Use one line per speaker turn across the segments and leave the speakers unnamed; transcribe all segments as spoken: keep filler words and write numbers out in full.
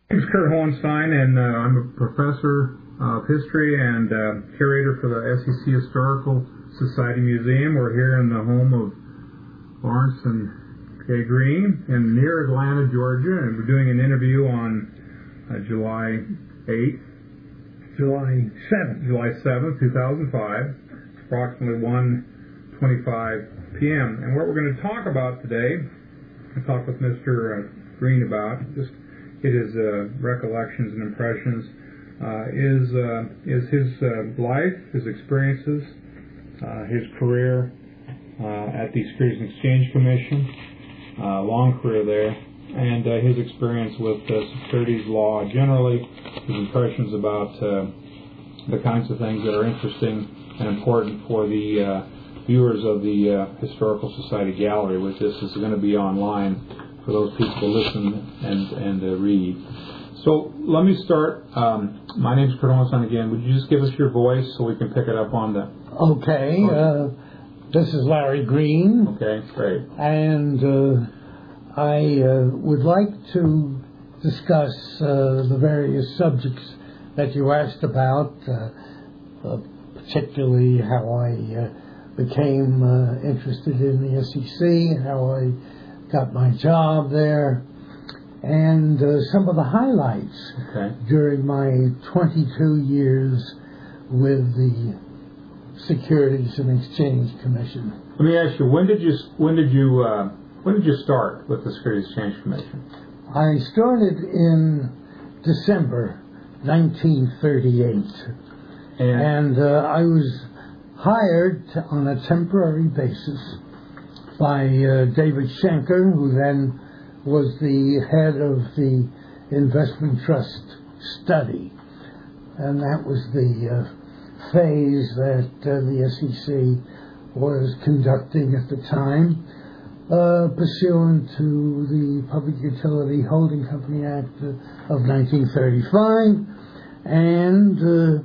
My name is Kurt Hohenstein, and uh, I'm a professor of history and uh, curator for the S E C Historical Society Museum. We're here in the home of Lawrence and Kay Green in near Atlanta, Georgia, and we're doing an interview on uh, July eighth.
July seventh.
July seventh, two thousand five, approximately one twenty-five p.m. And what we're going to talk about today, I talked with Mister Green about, just get his uh, recollections and impressions, uh, is uh, is his uh, life, his experiences, uh, his career uh, at the Securities and Exchange Commission, uh, long career there, and uh, his experience with uh, securities law generally, his impressions about uh, the kinds of things that are interesting and important for the uh, viewers of the uh, Historical Society Gallery, which this is going to be online for those people to listen and, and uh, read. So let me start. Um, my name is Kurt Hohenstein again. Would you just give us your voice so we can pick it up on the...
Okay. Uh, this is Larry Green.
Okay, great.
And uh, I uh, would like to discuss uh, the various subjects that you asked about, uh, uh, particularly how I uh, became uh, interested in the S E C, how I got my job there, and uh, some of the highlights
okay.
during my twenty-two years with the Securities and Exchange Commission.
Let me ask you, when did you when did you uh, when did you start with the Securities and Exchange Commission?
I started in December nineteen thirty-eight,
and,
and uh, I was hired on a temporary basis by uh, David Schenker, who then was the head of the Investment Trust Study. And that was the uh, phase that uh, the S E C was conducting at the time, uh, pursuant to the Public Utility Holding Company Act of nineteen thirty-five. And uh,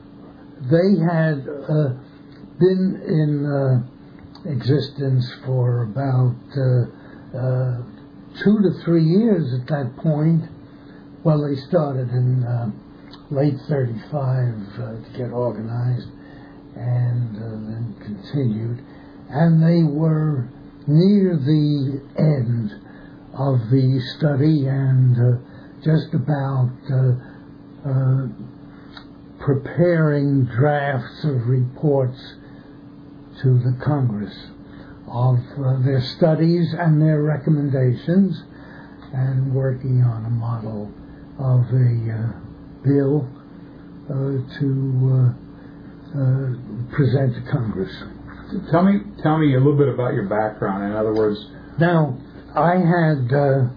they had uh, been in... Uh, existence for about uh, uh, two to three years at that point. Well, they started in uh, late thirty-five uh, to get organized, and uh, then continued. And they were near the end of the study and uh, just about uh, uh, preparing drafts of reports to the Congress of uh, their studies and their recommendations, and working on a model of a uh, bill uh, to uh, uh, present to Congress.
Tell me, tell me a little bit about your background. In other words,
now I had uh,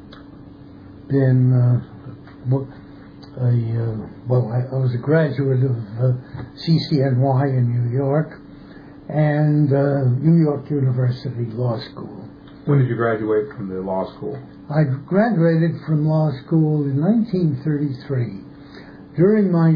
been uh, a uh, well, I, I was a graduate of uh, C C N Y in New York, and uh, New York University Law School.
When did you graduate from the law school?
I graduated from law school in nineteen thirty-three. During my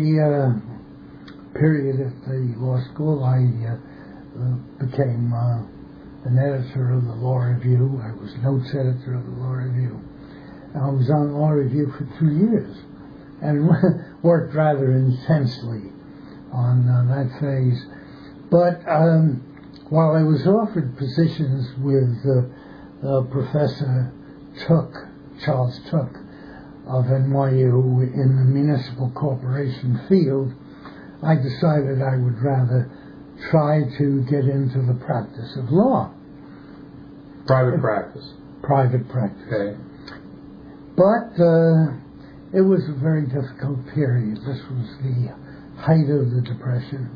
uh, period at the law school, I uh, uh, became uh, an editor of the Law Review. I was notes editor of the Law Review. I was on Law Review for two years and worked rather intensely on uh, that phase. But um, while I was offered positions with uh, uh, Professor Took, Charles Took, of N Y U in the municipal corporation field, I decided I would rather try to get into the practice of law.
Private uh, practice.
Private practice.
Okay.
But uh, it was a very difficult period. This was the height of the Depression.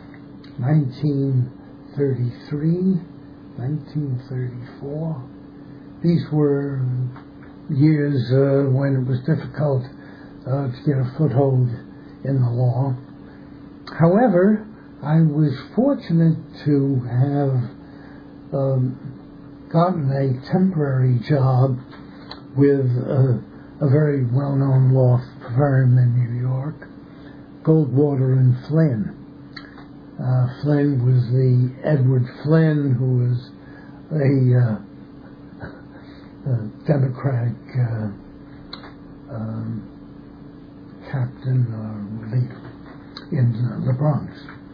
nineteen thirty-three, nineteen thirty-four. These were years uh, when it was difficult uh, to get a foothold in the law. However, I was fortunate to have um, gotten a temporary job with uh, a very well-known law firm in New York, Goldwater and Flynn. Uh, Flynn was the Edward Flynn, who was a, uh, a Democratic uh, um, captain or leader in uh, the Bronx.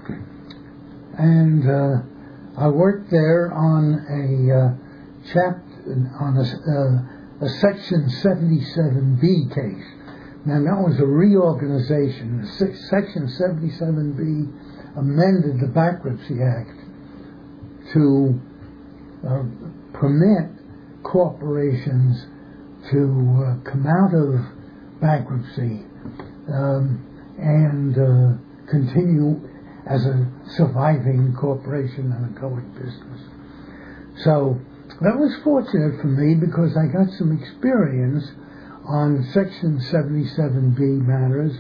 And uh, I worked there on a uh, chapter, on a, uh, a Section seventy-seven B case. Now, that was a reorganization. The Section seventy-seven B amended the Bankruptcy Act to uh, permit corporations to uh, come out of bankruptcy um, and uh, continue as a surviving corporation and a going business. So that was fortunate for me because I got some experience on Section seventy-seven B matters.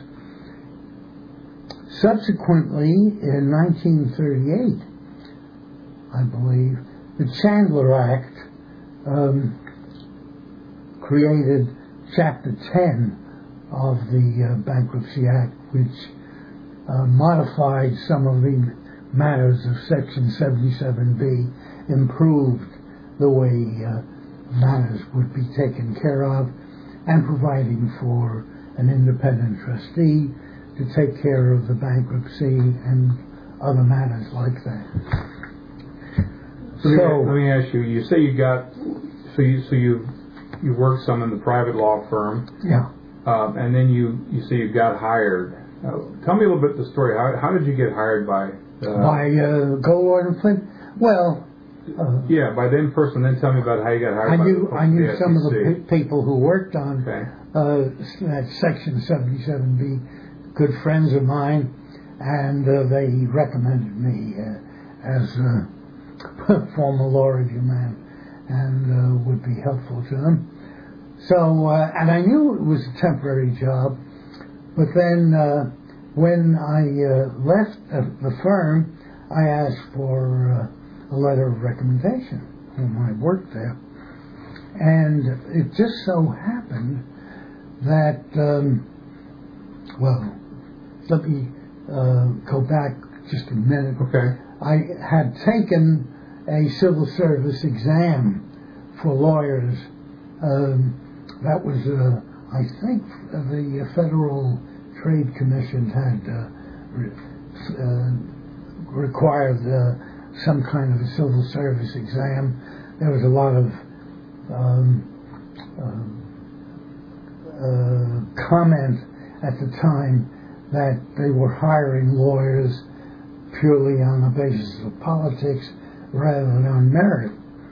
Subsequently, in nineteen thirty-eight, I believe, the Chandler Act um, created Chapter ten of the uh, Bankruptcy Act, which uh, modified some of the matters of Section seventy-seven B, improved the way uh, matters would be taken care of, and providing for an independent trustee to take care of the bankruptcy and other matters like that.
So, so let me ask you. You say you got so you so you you worked some in the private law firm.
Yeah.
Um, and then you you say you got hired. Uh, tell me a little bit the story. How how did you get hired by? Uh,
by uh, Gaylord and Flint. Well. Uh,
yeah, by them first, and then tell me about how you got hired.
I
by
knew
the,
I knew
the
some of the
F T C.
pe- people who worked on
Okay.
uh, that Section seventy-seven B. Good friends of mine, and uh, they recommended me uh, as a former law review man, and uh, would be helpful to them. So, uh, and I knew it was a temporary job, but then uh, when I uh, left uh, the firm, I asked for uh, a letter of recommendation when I worked there. And it just so happened that, um, well, let me uh, go back just a minute.
Okay.
I had taken a civil service exam for lawyers. Um, that was, uh, I think, the Federal Trade Commission had uh, re- uh, required uh, some kind of a civil service exam. There was a lot of um, uh, uh, comment at the time that they were hiring lawyers purely on the basis of politics rather than on merit.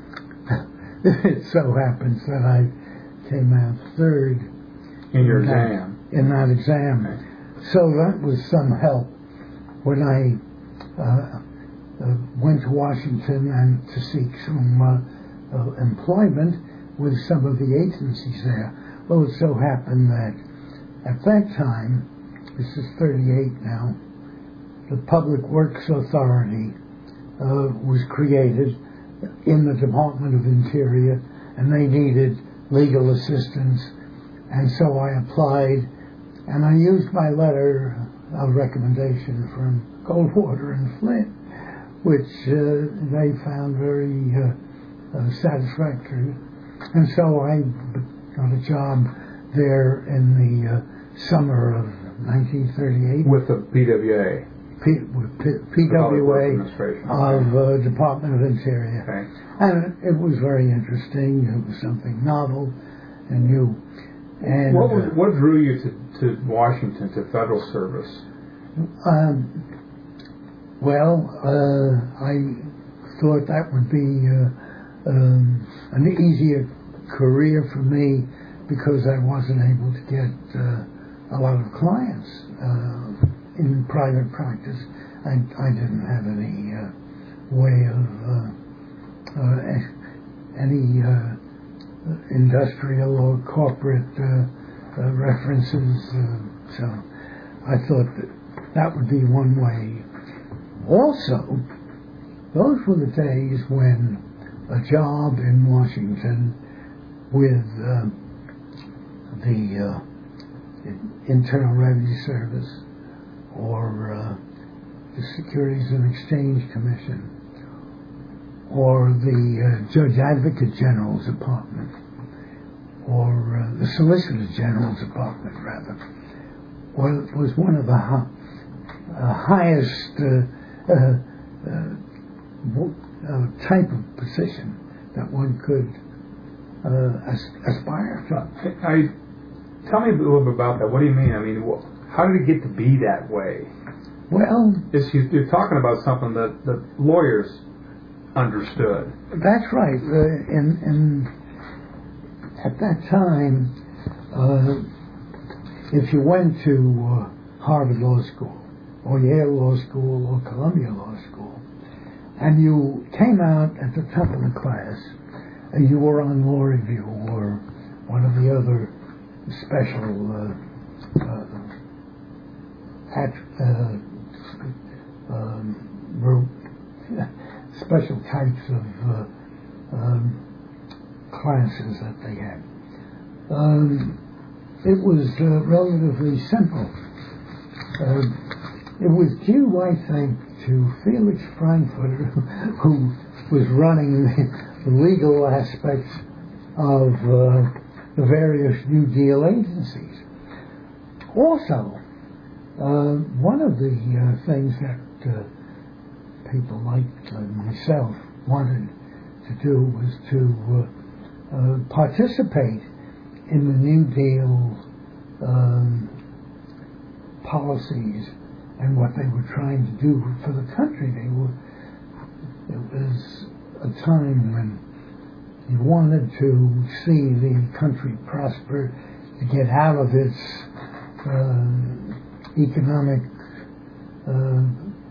It so happens that I came out third
in your
in that,
exam.
In that exam.
Okay.
So that was some help when I uh, uh, went to Washington and to seek some uh, uh, employment with some of the agencies there. Well, it so happened that at that time, this is thirty-eight now, the Public Works Authority uh, was created in the Department of Interior, and they needed legal assistance, and so I applied, and I used my letter of recommendation from Goldwater and Flint, which uh, they found very uh, uh, satisfactory, and so I got a job there in the uh, summer of nineteen thirty-eight
With the P W A.
P, with P, PWA of uh, Department of Interior.
Okay.
And it was very interesting. It was something novel and new. And
what was,
uh,
what drew you to, to Washington, to federal service?
Um, well, uh, I thought that would be uh, um, an easier career for me because I wasn't able to get uh, a lot of clients uh, in private practice. I, I didn't have any uh, way of uh, uh, any uh, industrial or corporate uh, uh, references, uh, so I thought that that would be one way. Also, those were the days when a job in Washington with uh, the uh, Internal Revenue Service or uh, the Securities and Exchange Commission or the uh, Judge Advocate General's Department or uh, the Solicitor General's Department, rather, was, was one of the hi- uh, highest uh, uh, uh, uh, type of position that one could uh, as- aspire to.
I, I, tell me a little bit about that. What do you mean? I mean, wh- how did it get to be that way?
Well,
It's, you, you're talking about something that, that lawyers understood.
that's right. Uh, in, in at that time, uh, if you went to uh, Harvard Law School, or Yale Law School, or Columbia Law School, and you came out at the top of the class, and you were on law review or one of the other special uh, uh, at, uh, um, group, special types of uh, um, classes that they had. Um, it was uh, relatively simple. Uh, it was due, I think, to Felix Frankfurter, who was running the, the legal aspects of uh, the various New Deal agencies. Also, uh, one of the uh, things that uh, people like uh, myself wanted to do was to uh, uh, participate in the New Deal um, policies and what they were trying to do for the country. They were. It was a time when you wanted to see the country prosper, to get out of its uh, economic uh,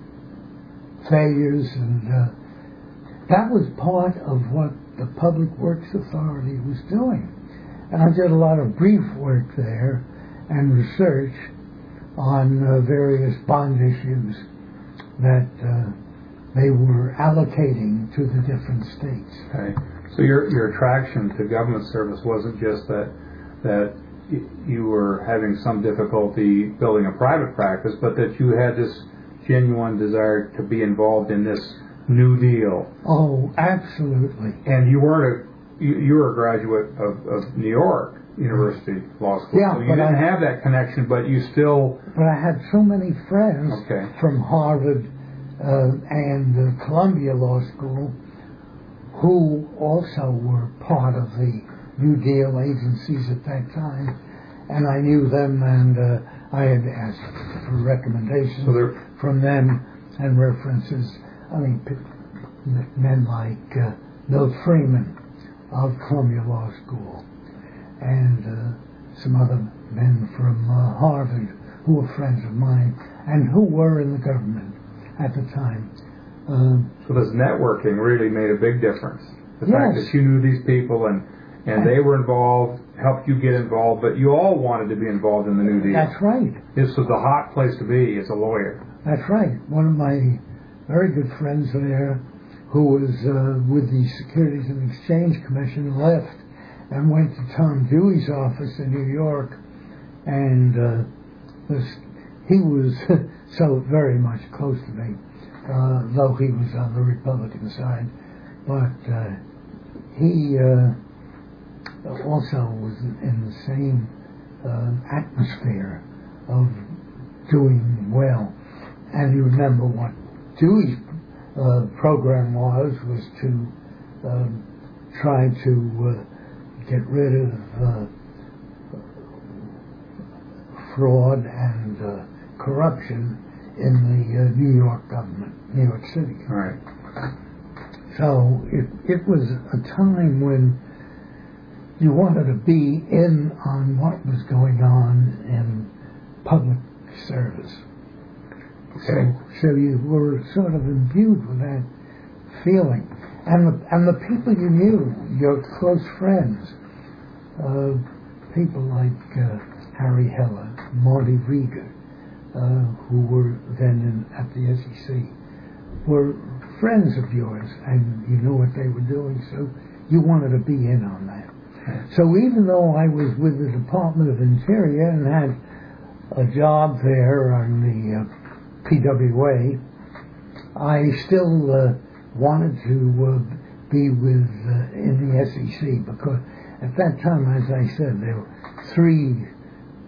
failures, and uh, that was part of what the Public Works Authority was doing. And I did a lot of brief work there and research on uh, various bond issues that uh, they were allocating to the different states.
Okay. So your your attraction to government service wasn't just that that y- you were having some difficulty building a private practice, but that you had this genuine desire to be involved in this New Deal.
Oh, absolutely.
And you weren't a you, you were a graduate of, of New York University Law School.
Yeah,
so you
but
didn't
I,
have that connection, but you still.
But I had so many friends
Okay.
from Harvard uh, and uh, Columbia Law School who also were part of the New Deal agencies at that time, and I knew them, and uh, I had asked for recommendations
So
from them and references. I mean, p- men like uh, Milt Freeman of Columbia Law School, and uh, some other men from uh, Harvard who were friends of mine and who were in the government at the time. Um,
so this networking really made a big difference. The
yes.
fact that you knew these people and and they were involved, helped you get involved, but you all wanted to be involved in the New Deal.
That's right.
This was the hot place to be as a lawyer.
That's right. One of my very good friends there, who was uh, with the Securities and Exchange Commission, left and went to Tom Dewey's office in New York, and uh, was, he was so very much close to me, uh, though he was on the Republican side. But uh, he uh, also was in the same uh, atmosphere of doing well. And you remember what Dewey's uh, program was, was to um, try to uh, get rid of uh, fraud and uh, corruption in the uh, New York government, New York City.
All right.
So it, it was a time when you wanted to be in on what was going on in public service.
Okay.
So, so you were sort of imbued with that feeling. And the, and the people you knew, your close friends, uh, people like uh, Harry Heller, Marty Rieger, uh, who were then in, at the S E C, were friends of yours, and you knew what they were doing, so you wanted to be in on that. So even though I was with the Department of Interior and had a job there on the uh, P W A, I still uh, wanted to uh, be with uh, in the S E C, because at that time, as I said, there were three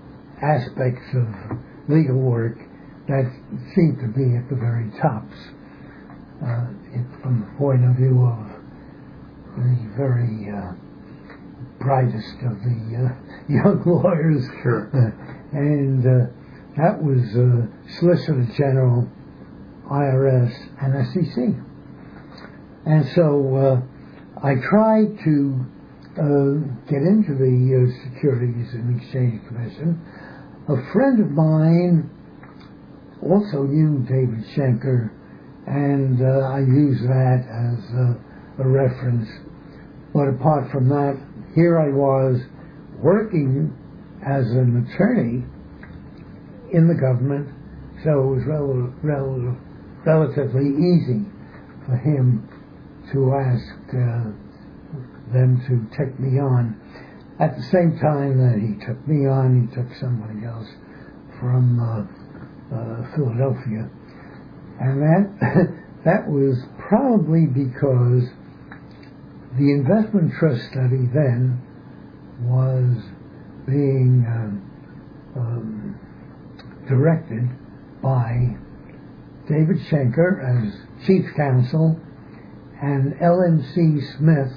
aspects of legal work that seem to be at the very tops, uh, it, from the point of view of the very uh, brightest of the uh, young lawyers.
Sure.
Uh, and uh, that was uh, Solicitor General, I R S, and S E C. And so uh, I tried to uh, get into the uh, Securities and Exchange Commission. A friend of mine also knew David Schenker, and uh, I used that as uh, a reference. But apart from that, here I was working as an attorney in the government, so it was rel- rel- relatively easy for him to ask uh, them to take me on. At the same time that he took me on, he took somebody else from uh, uh, Philadelphia. And that that was probably because the investment trust study then was being um, um, directed by David Schenker as chief counsel and L M C Smith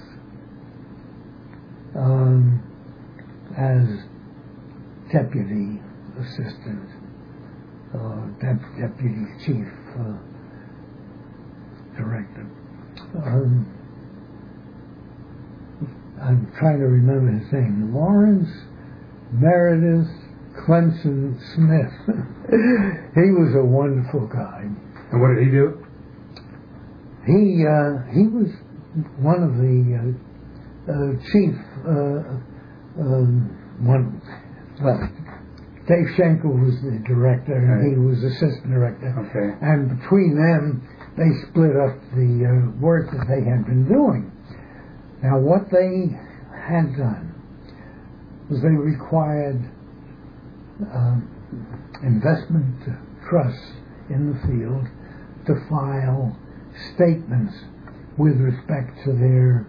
um, as deputy assistant, uh, dep- deputy chief uh, director. Um, I'm trying to remember his name. Lawrence Meredith Clemson Smith. He was a wonderful guy.
And what did he do?
He uh, he was one of the uh, uh, chief uh, um, one. Well, Dave Schenker was the director, and
Okay.
he was assistant director.
Okay.
And between them, they split up the uh, work that they had been doing. Now, what they had done was they required uh, investment trusts in the field to file statements with respect to their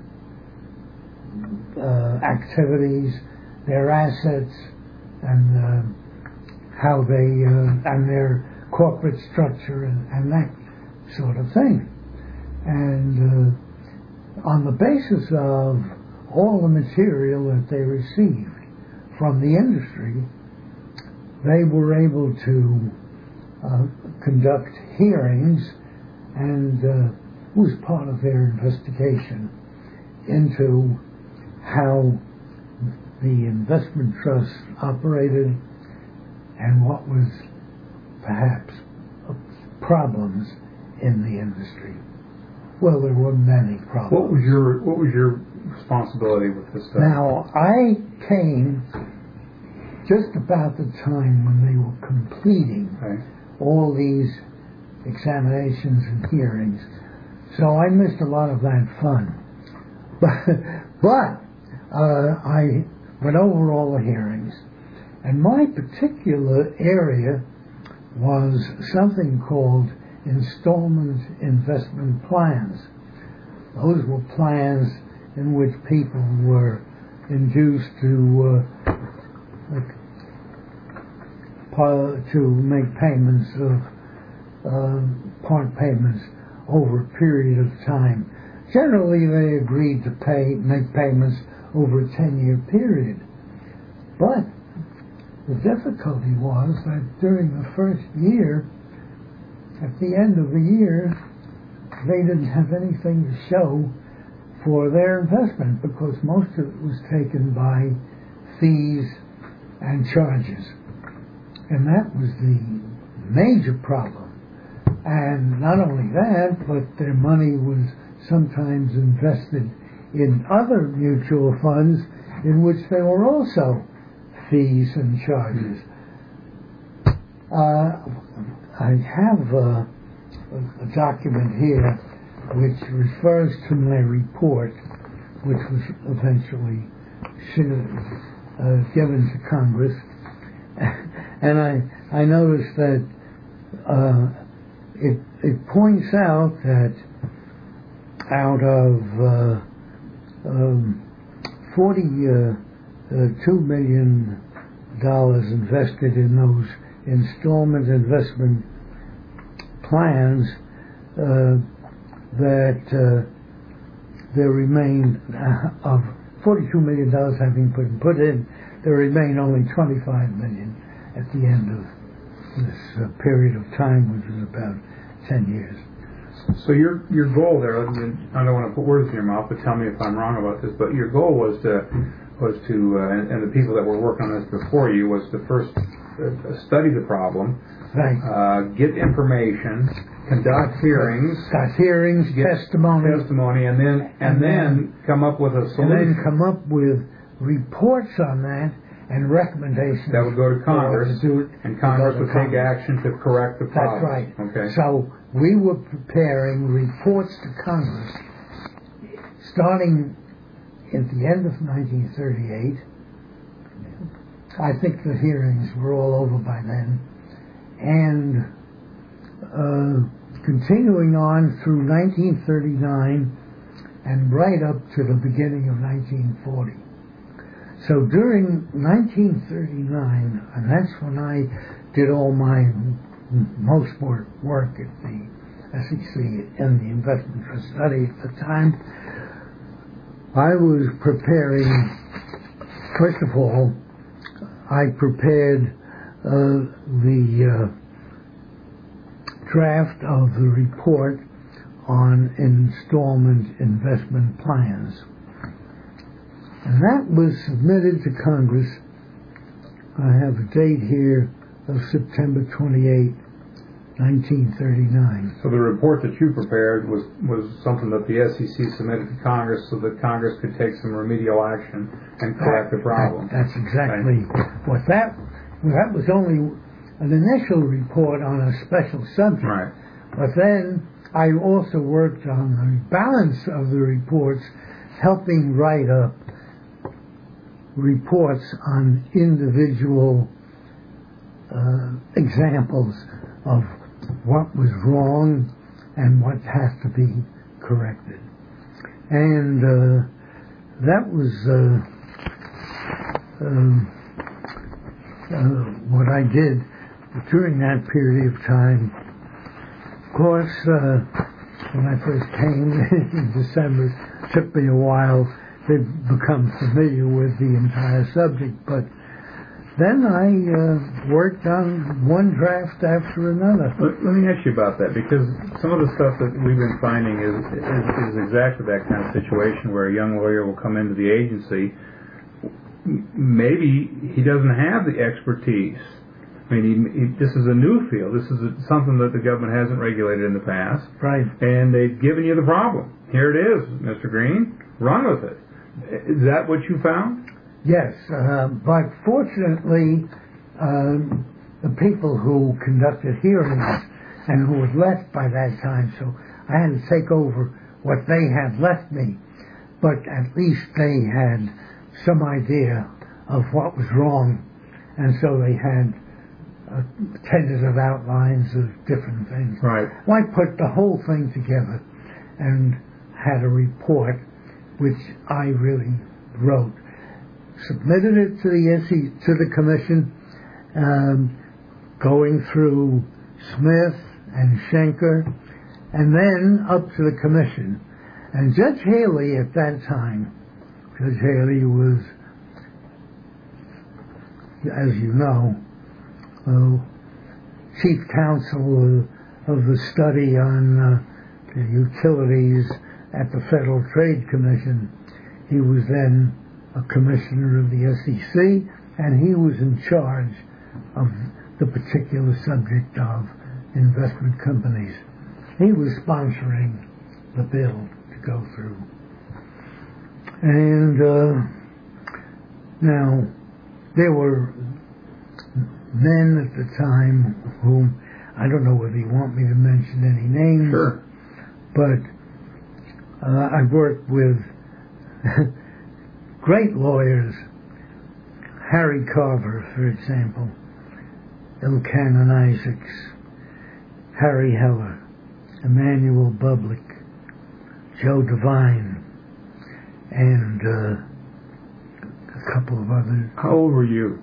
uh, activities, their assets, and uh, how they uh, and their corporate structure and, and that sort of thing. And uh, on the basis of all the material that they received from the industry, they were able to uh, conduct hearings, and uh, it was part of their investigation into how the investment trust operated and what was perhaps problems in the industry. Well, there were many problems.
What was your What was your responsibility with this stuff?
Now, I came just about the time when they were completing
Okay.
all these examinations and hearings, so I missed a lot of that fun. But, but uh, I went over all the hearings, and my particular area was something called installment investment plans. Those were plans in which people were induced to uh, to make payments of uh, part payments over a period of time. Generally, they agreed to pay make payments over a ten-year period. But the difficulty was that during the first year, at the end of the year, they didn't have anything to show for their investment because most of it was taken by fees and charges. And that was the major problem. And not only that, but their money was sometimes invested in other mutual funds in which there were also fees and charges. Uh, I have a, a document here which refers to my report, which was eventually uh, given to Congress. And I, I noticed that uh, it, it points out that out of uh, um, forty-two million dollars invested in those installment investment plans, uh, that uh, there remained, uh, of forty-two million dollars having been put in, there remained only twenty-five million dollars at the end of this uh, period of time, which is about ten years.
So your your goal there, I don't want to put words in your mouth, but tell me if I'm wrong about this, but your goal was to, was to uh, and, and the people that were working on this before you, was to first uh, study the problem,
right.
uh, get information, conduct hearings,
Got hearings,
get
testimony,
testimony, and then and, and then, then come up with a solution.
And then come up with reports on that and recommendations.
That would go to Congress,
to,
and Congress would take
Congress.
action to correct the problem.
That's right.
Okay.
So we were preparing reports to Congress starting at the end of nineteen thirty-eight. I think the hearings were all over by then. And uh, continuing on through nineteen thirty-nine and right up to the beginning of nineteen forty. So during nineteen thirty-nine, and that's when I did all my most work, work at the S E C in the Investment Trust Study at the time, I was preparing, first of all, I prepared uh, the uh, draft of the report on installment investment plans. And that was submitted to Congress. I have a date here of September twenty-eighth, nineteen thirty-nine.
So the report that you prepared was, was something that the S E C submitted to Congress so that Congress could take some remedial action and correct
that,
the problem.
That, that's exactly right. what that, well, that was only an initial report on a special subject.
Right.
But then I also worked on the balance of the reports, helping write up reports on individual uh, examples of what was wrong and what has to be corrected. And uh, that was uh, uh, uh, what I did during that period of time. Of course, uh, when I first came in December, it took me a while to become familiar with the entire subject, but then I uh, worked on one draft after another.
Let, let me ask you about that, because some of the stuff that we've been finding is, is, is exactly that kind of situation where a young lawyer will come into the agency. Maybe he doesn't have the expertise. I mean, he, he, this is a new field. This is a, something that the government hasn't regulated in the past.
Right.
And they've given you the problem. Here it is, Mister Green. Run with it. Is that what you found?
Yes, uh, but fortunately, um, the people who conducted hearings and who had left by that time, so I had to take over what they had left me, but at least they had some idea of what was wrong, and so they had uh, tentative outlines of different things.
Right.
Well, I put the whole thing together and had a report which I really wrote, submitted it to the S E C, to the commission, um, going through Smith and Schenker, and then up to the commission. And Judge Haley at that time, Judge Haley was, as you know, uh, chief counsel uh, of the study on uh, the utilities at the Federal Trade Commission. He was then a commissioner of the S E C, and he was in charge of the particular subject of investment companies. He was sponsoring the bill to go through. And uh, now, there were men at the time whom, I don't know whether you want me to mention any names,
sure.
but uh, I worked with great lawyers, Harry Carver, for example, Elkanan Isaacs, Harry Heller, Emmanuel Bublik, Joe Devine, and uh, a couple of others.
How old were you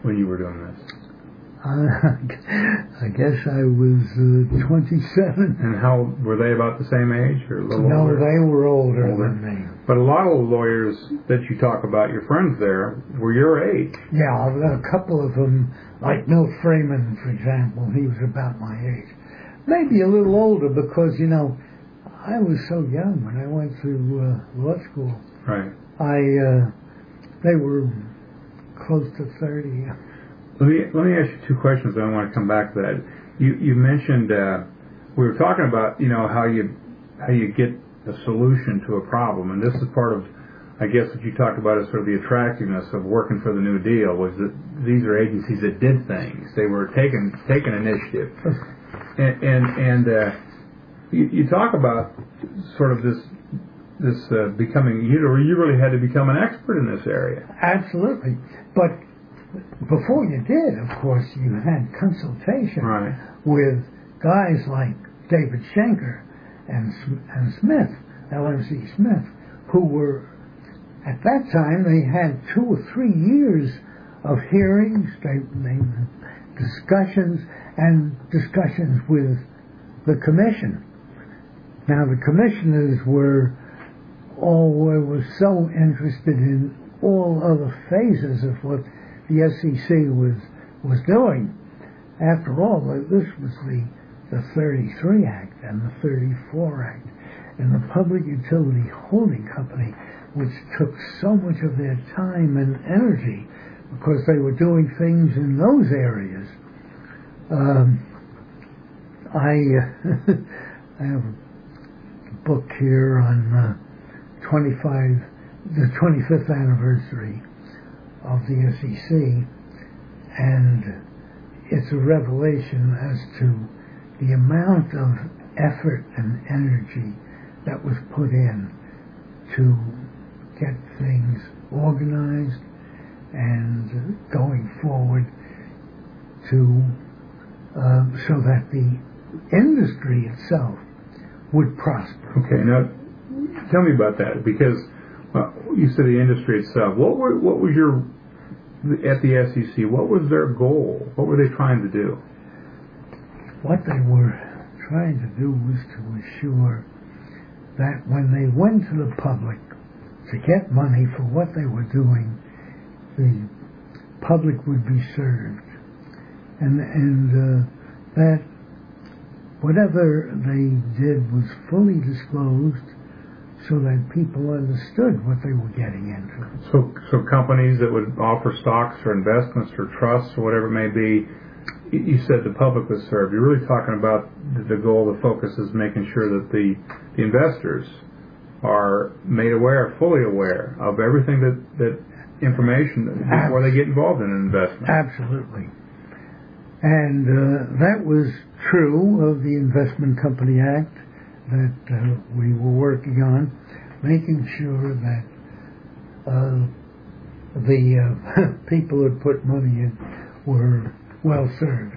when you were doing this?
Uh, I guess I was uh, twenty-seven.
And how, were they about the same age or a little
no,
older?
No, they were older,
older
than me.
But a lot of the lawyers that you talk about, your friends there, were your age.
Yeah, a couple of them, like Milt Freeman, for example, he was about my age. Maybe a little older because, you know, I was so young when I went to uh, law school.
Right.
I, uh, they were close to thirty.
Let me let me ask you two questions. I want to come back to that. You you mentioned uh, we were talking about you know how you how you get a solution to a problem, and this is part of I guess what you talked about is sort of the attractiveness of working for the New Deal was that these are agencies that did things. They were taking taking initiative, and and, and uh, you, you talk about sort of this this uh, becoming you know you really had to become an expert in this area.
Absolutely, but before you did, of course, you had consultation
right.
with guys like David Schenker and and Smith, L M C Smith, who were, at that time, they had two or three years of hearings, they, they, discussions, and discussions with the commission. Now, the commissioners were all were so interested in all other phases of what the S E C was was doing. After all, this was the, the thirty-three Act and the thirty-four Act and the Public Utility Holding Company, which took so much of their time and energy because they were doing things in those areas. Um, I, uh, I have a book here on uh, twenty-five, the twenty-fifth anniversary of the S E C, and it's a revelation as to the amount of effort and energy that was put in to get things organized and going forward to uh, so that the industry itself would prosper.
Okay, now tell me about that because well, you said the industry itself. What were what was your at the S E C, what was their goal? What were they trying to do?
What they were trying to do was to assure that when they went to the public to get money for what they were doing, the public would be served. And, and uh, that whatever they did was fully disclosed so that people understood what they were getting into.
So, so companies that would offer stocks or investments or trusts or whatever it may be, you said the public was served. You're really talking about the goal, the focus is making sure that the, the investors are made aware, fully aware of everything that, that information before they get involved in an investment.
Absolutely. And uh, that was true of the Investment Company Act that uh, we were working on, making sure that uh, the uh, people who put money in were well served.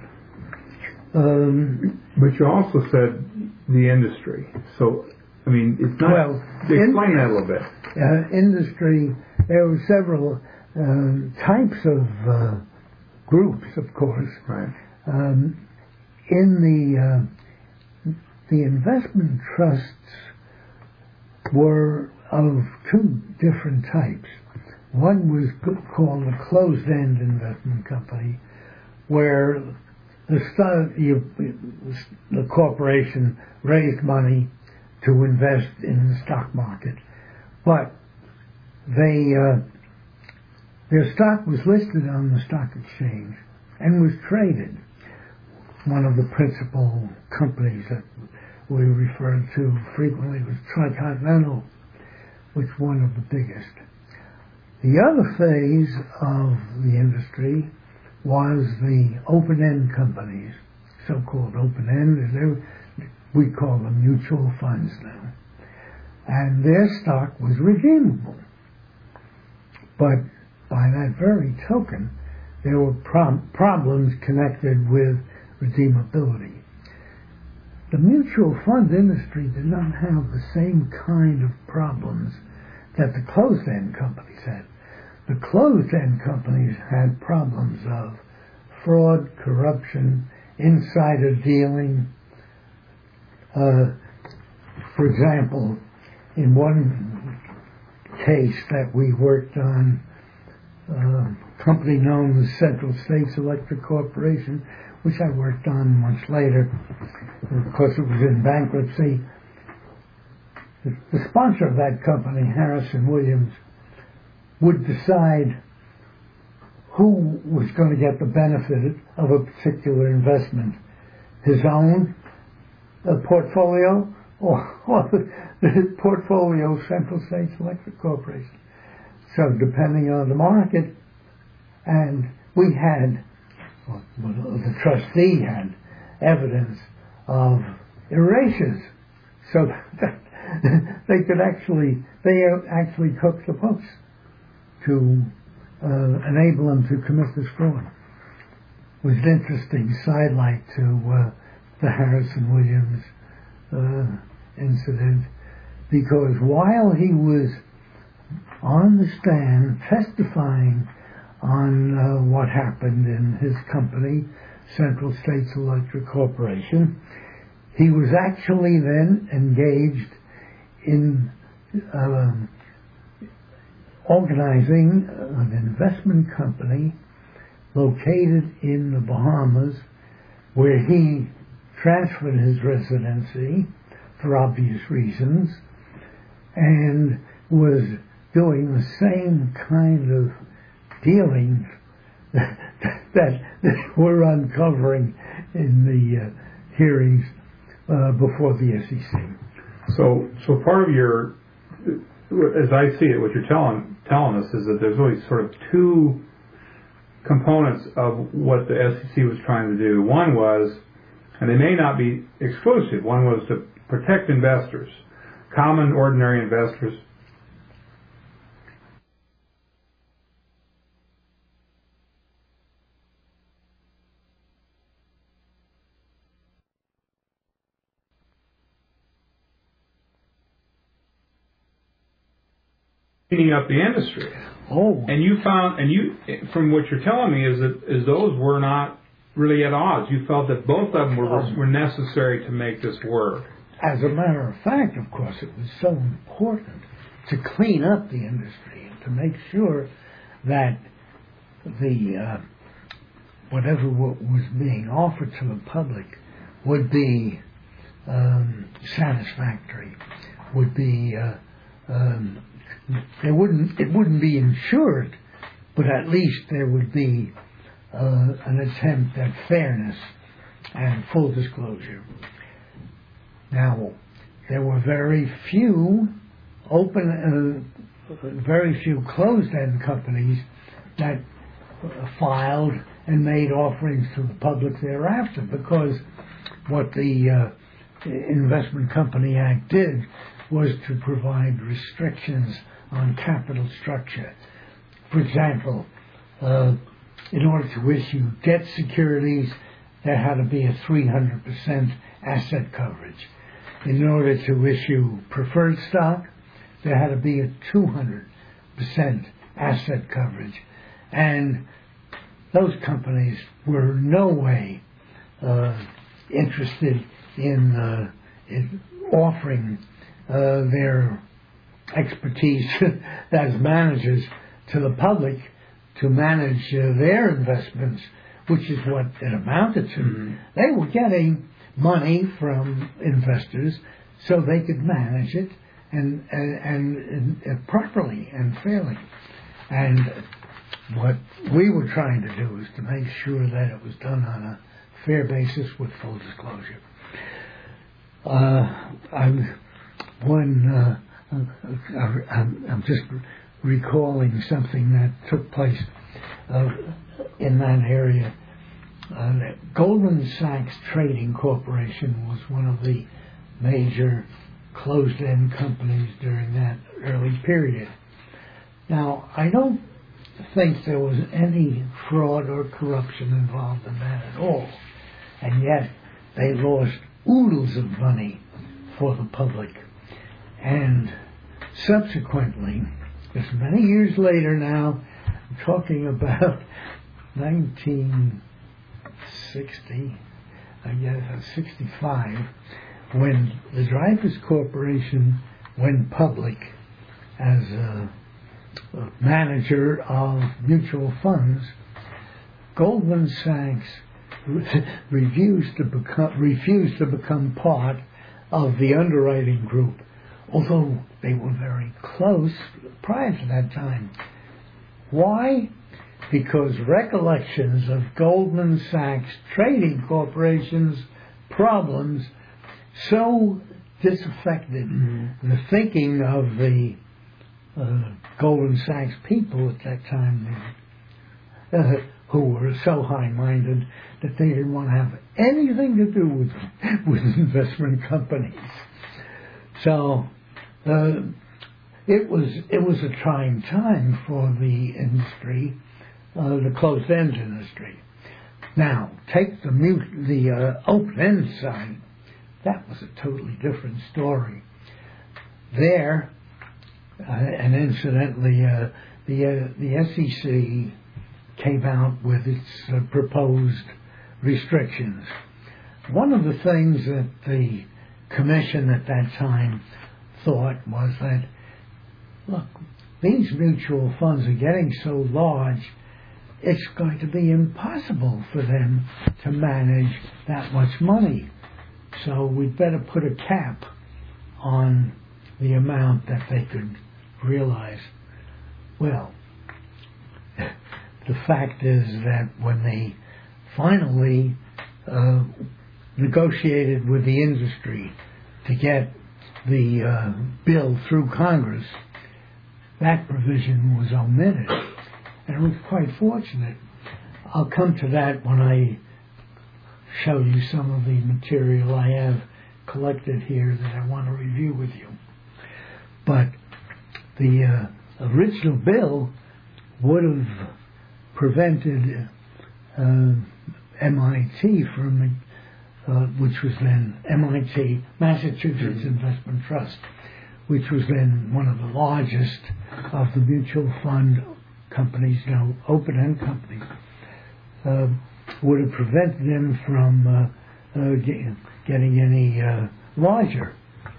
Um,
but you also said the industry. So, I mean, it's not...
Well,
explain in, that a little bit.
Uh, industry, there were several uh, types of uh, groups, of course.
Right.
Um, in the... Uh, The investment trusts were of two different types. One was called a closed-end investment company, where the, st- you, the corporation raised money to invest in the stock market, but they uh, their stock was listed on the stock exchange and was traded. One of the principal companies that we referred to frequently was Tricontinental, which was one of the biggest. The other phase of the industry was the open-end companies, so-called open-end. We call them mutual funds now. And their stock was redeemable. But by that very token, there were prob- problems connected with redeemability. The mutual fund industry did not have the same kind of problems that the closed-end companies had. the closed-end companies had problems of fraud, corruption, insider dealing. Uh, for example, in one case that we worked on, a company known as Central States Electric Corporation, which I worked on much later, because it was in bankruptcy. The sponsor of that company, Harrison Williams, would decide who was going to get the benefit of a particular investment, his own uh, portfolio or, or the, the portfolio of Central States Electric Corporation. So depending on the market, and we had, well, the trustee had evidence of erasures, so that they could actually, they actually cooked the books to uh, enable them to commit this fraud. It was an interesting sidelight to uh, the Harrison Williams uh, incident, because while he was on the stand testifying on uh, what happened in his company, Central States Electric Corporation, he was actually then engaged in uh, organizing an investment company located in the Bahamas, where he transferred his residency for obvious reasons, and was doing the same kind of dealings that, that, that we're uncovering in the uh, hearings uh, before the S E C.
So, so part of your, as I see it, what you're telling telling us is that there's really sort of two components of what the S E C was trying to do. One was, and they may not be exclusive, one was to protect investors, common, ordinary investors. Cleaning up the industry.
Oh.
And you found, and you, from what you're telling me, is that is those were not really at odds. You felt that both of them were were necessary to make this work.
As a matter of fact, of course, it was so important to clean up the industry and to make sure that the uh, whatever was being offered to the public would be um, satisfactory, would be uh, um, There wouldn't, it wouldn't be insured, but at least there would be uh, an attempt at fairness and full disclosure. Now, there were very few open, uh, very few closed-end companies that filed and made offerings to the public thereafter, because what the uh, Investment Company Act did was to provide restrictions on capital structure. For example, uh, in order to issue debt securities, there had to be a three hundred percent asset coverage. In order to issue preferred stock, there had to be a two hundred percent asset coverage. And those companies were in no way uh, interested in, uh, in offering uh, their expertise as managers to the public to manage uh, their investments, which is what it amounted to. Mm-hmm. They were getting money from investors so they could manage it and and, and, and properly and fairly. And what we were trying to do is to make sure that it was done on a fair basis with full disclosure. Uh, I'm one. Uh, I'm, I'm just recalling something that took place uh, in that area. Uh, Goldman Sachs Trading Corporation was one of the major closed-end companies during that early period. Now, I don't think there was any fraud or corruption involved in that at all, and yet they lost oodles of money for the public. And subsequently, just many years later now, talking about nineteen sixty, I guess, or sixty-five, when the Dreyfus Corporation went public as a, a manager of mutual funds. Goldman Sachs refused to become refused to become part of the underwriting group, although they were very close prior to that time. Why? Because recollections of Goldman Sachs Trading Corporation's problems so disaffected mm-hmm. the thinking of the uh, Goldman Sachs people at that time, uh, who were so high-minded that they didn't want to have anything to do with with investment companies. So uh, it was it was a trying time for the industry, uh, the closed-end industry. Now, take the mute, the uh, open-end side. That was a totally different story. There, uh, and incidentally, uh, the uh, the S E C came out with its uh, proposed restrictions. One of the things that the commission at that time thought was that, look, these mutual funds are getting so large, it's going to be impossible for them to manage that much money. So we'd better put a cap on the amount that they could realize. Well, the fact is that when they finally uh, negotiated with the industry to get the uh, bill through Congress, that provision was omitted. And it was quite fortunate. I'll come to that when I show you some of the material I have collected here that I want to review with you. But the uh, original bill would have prevented uh, M I T from, uh, which was then M I T, Massachusetts Investment Trust, which was then one of the largest of the mutual fund companies, now open-end companies, uh, would have prevented them from uh, uh, get, getting any uh, larger.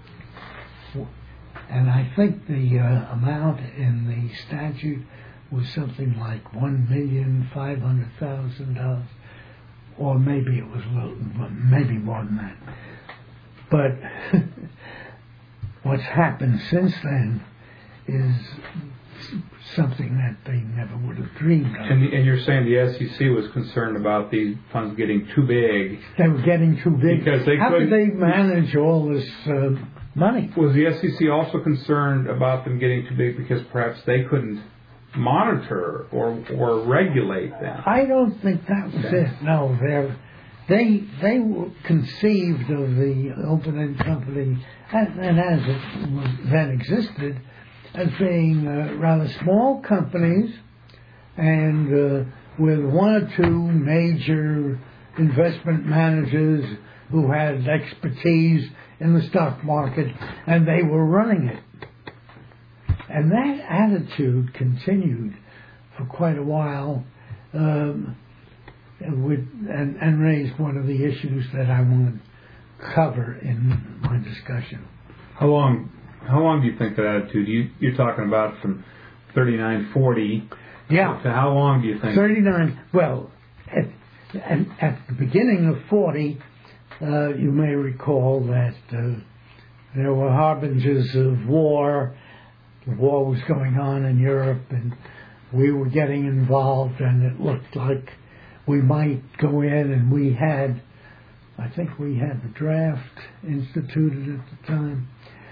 And I think the uh, amount in the statute was something like one million five hundred thousand dollars, or maybe it was a little, maybe more than that. But what's happened since then is something that they never would have dreamed of.
And, the, and you're saying the S E C was concerned about these funds getting too big.
They were getting too big.
Because they
How
could
they manage all this uh, money?
Was the S E C also concerned about them getting too big because perhaps they couldn't monitor or or regulate them?
I don't think that was
okay.
it. No, they they were conceived of the open-end company, and, and as it was, then existed, as being uh, rather small companies, and uh, with one or two major investment managers who had expertise in the stock market, and they were running it. And that attitude continued for quite a while, um, with, and, and raised one of the issues that I want to cover in my discussion.
How long? How long do you think that attitude? You, you're talking about from thirty-nine forty.
Yeah.
To how long do you think?
thirty-nine. Well, at, at, at the beginning of forty, uh, you may recall that uh, there were harbingers of war. The war was going on in Europe, and we were getting involved, and it looked like we might go in, and we had, I think we had the draft instituted at the time.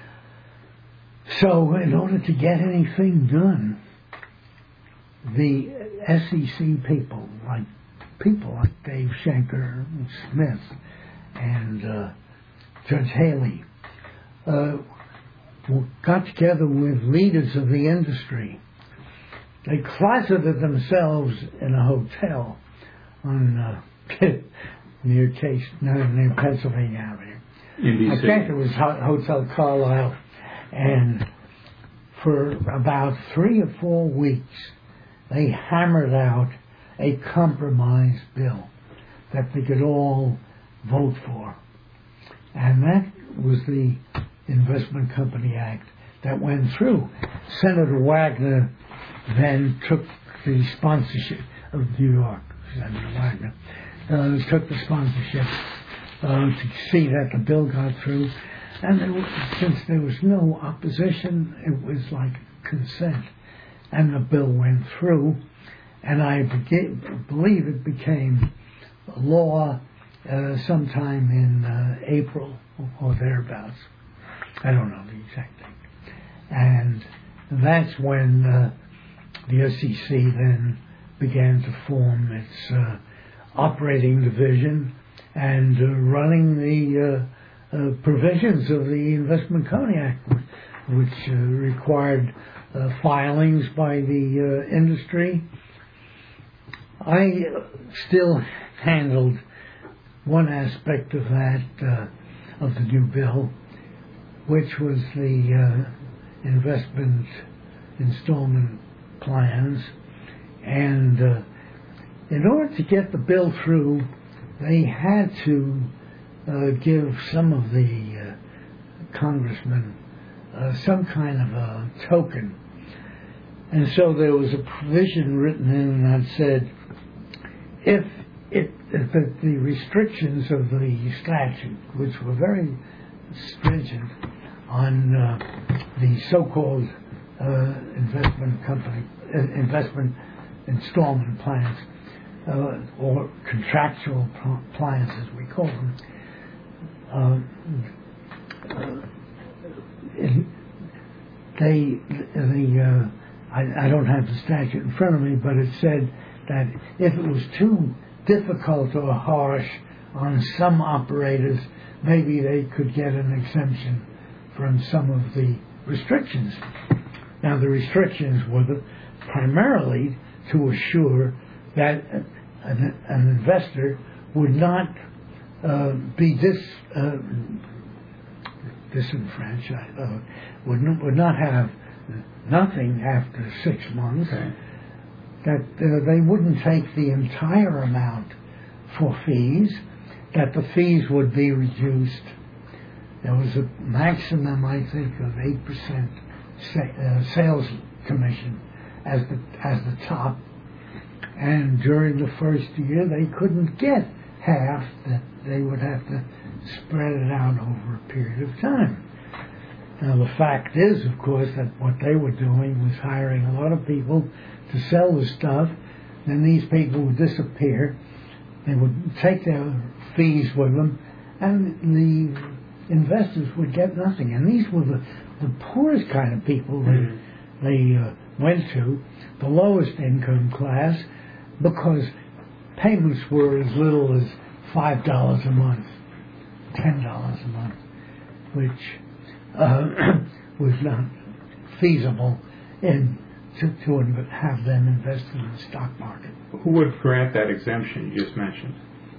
So in order to get anything done, the S E C people, like people like Dave Schenker and Smith and uh, Judge Haley, uh, got together with leaders of the industry. They closeted themselves in a hotel on uh, near Case, no, near Pennsylvania Avenue.
In D C
I think it was Hotel Carlisle, and for about three or four weeks, they hammered out a compromise bill that they could all vote for. And that was the Investment Company Act that went through. Senator Wagner then took the sponsorship of New York. Senator Wagner uh, took the sponsorship uh, to see that the bill got through. And there was, since there was no opposition, it was like consent. And the bill went through. And I beca- believe it became law uh, sometime in uh, April or thereabouts. I don't know the exact date. And that's when uh, the S E C then began to form its uh, operating division and uh, running the uh, uh, provisions of the Investment Company Act, which uh, required uh, filings by the uh, industry. I still handled one aspect of that, uh, of the new bill, which was the uh, investment installment plans. And uh, in order to get the bill through, they had to uh, give some of the uh, congressmen uh, some kind of a token. And so there was a provision written in that said, if it if it, the restrictions of the statute, which were very stringent on uh, the so-called uh, investment company, uh, investment installment plans, uh, or contractual pl- plans as we call them, uh, uh, it, they, the, uh, I, I don't have the statute in front of me, but it said that if it was too difficult or harsh on some operators, maybe they could get an exemption from some of the restrictions. Now, the restrictions were the, primarily to assure that an, an investor would not uh, be dis, uh, disenfranchised, uh, would, not, would not have nothing after six months.
Okay.
That uh, they wouldn't take the entire amount for fees, that the fees would be reduced. There was a maximum, I think, of eight percent sa- uh, sales commission as the, as the top. And during the first year, they couldn't get half, that they would have to spread it out over a period of time. Now, the fact is, of course, that what they were doing was hiring a lot of people to sell the stuff. Then these people would disappear. They would take their fees with them, and the investors would get nothing. And these were the, the poorest kind of people they, mm-hmm. they uh, went to, the lowest income class, because payments were as little as five dollars a month, ten dollars a month, which uh, was not feasible in to, to have them invest in the stock market.
Who would grant that exemption you just mentioned?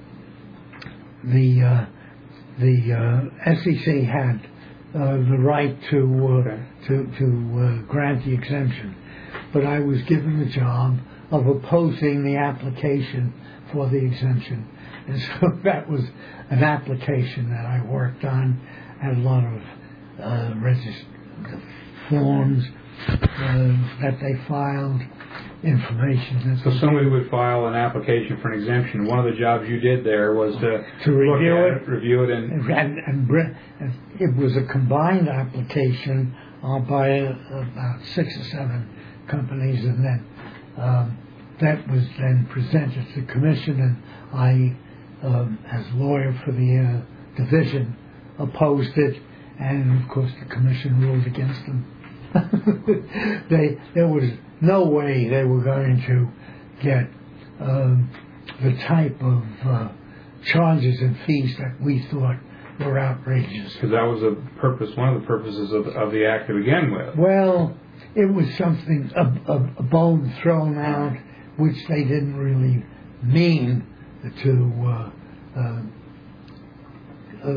The uh, the uh, S E C had uh, the right to uh, okay. to to uh, grant the exemption, but I was given the job of opposing the application for the exemption, and so that was an application that I worked on. Had a lot of uh, regist- forms uh, that they filed, information. That
so somebody would file an application for an exemption. One of the jobs you did there was to,
to review
look
it,
at it, review it, and
and, and, and it was a combined application uh, by uh, about six or seven companies, and then um, that was then presented to the commission, and I, um, as lawyer for the uh, division, opposed it, and of course the commission ruled against them. they there was no way they were going to get um, the type of uh, charges and fees that we thought were outrageous.
Because that was a purpose, one of the purposes of, of the act to begin with.
Well, it was something, a, a, a bone thrown out, which they didn't really mean to uh, uh, uh,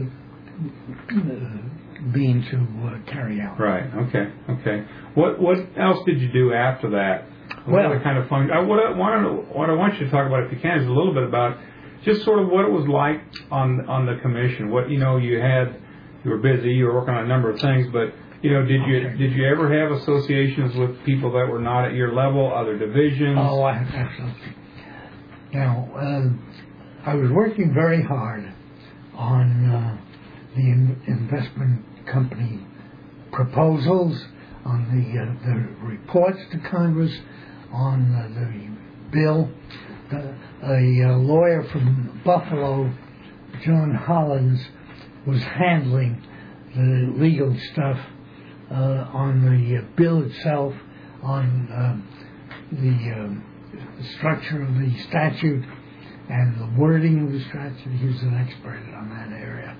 mean to uh, carry out.
Right. Okay. Okay. What What else did you do after that? What
Well,
other kind of fun? I, what, I, what, I, what I want you to talk about, if you can, is a little bit about just sort of what it was like on on the commission. What you know, you had, you were busy, you were working on a number of things, but you know, did you
Okay.
did you ever have associations with people that were not at your level, other divisions?
Oh, I absolutely. Now, uh, I was working very hard on uh, the in- investment company proposals, on the uh, the reports to Congress, on uh, the bill. The, a uh, lawyer from Buffalo, John Hollins, was handling the legal stuff uh, on the uh, bill itself, on uh, the, uh, the structure of the statute and the wording of the statute. He was an expert on that area.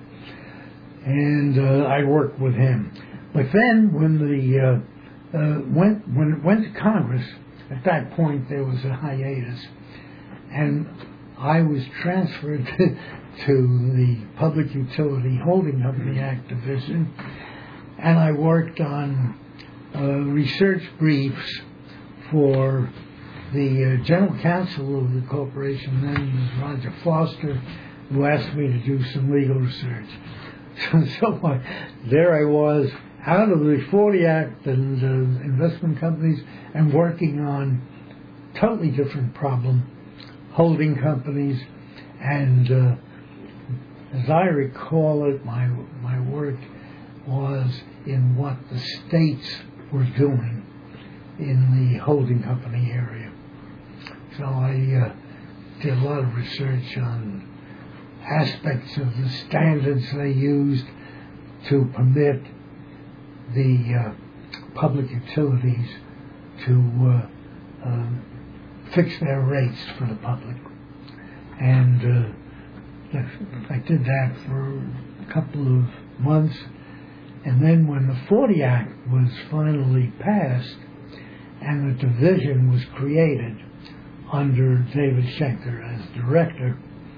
And uh, I worked with him. But then when the uh, uh, went when it went to Congress, at that point there was a hiatus, and I was transferred to, to the Public Utility Holding Company Act division, and I worked on uh, research briefs for the uh, general counsel of the corporation. Then was Roger Foster, who asked me to do some legal research. So, so I, there I was, out of the forty Act and uh, investment companies, and working on totally different problem, holding companies, and uh, as I recall it, my my work was in what the states were doing in the holding company area. So I uh, did a lot of research on aspects of the standards they used to permit the uh, public utilities to uh, uh, fix their rates for the public. And uh, I did that for a couple of months. And then when the forty Act was finally passed and the division was created under David Schenker as director,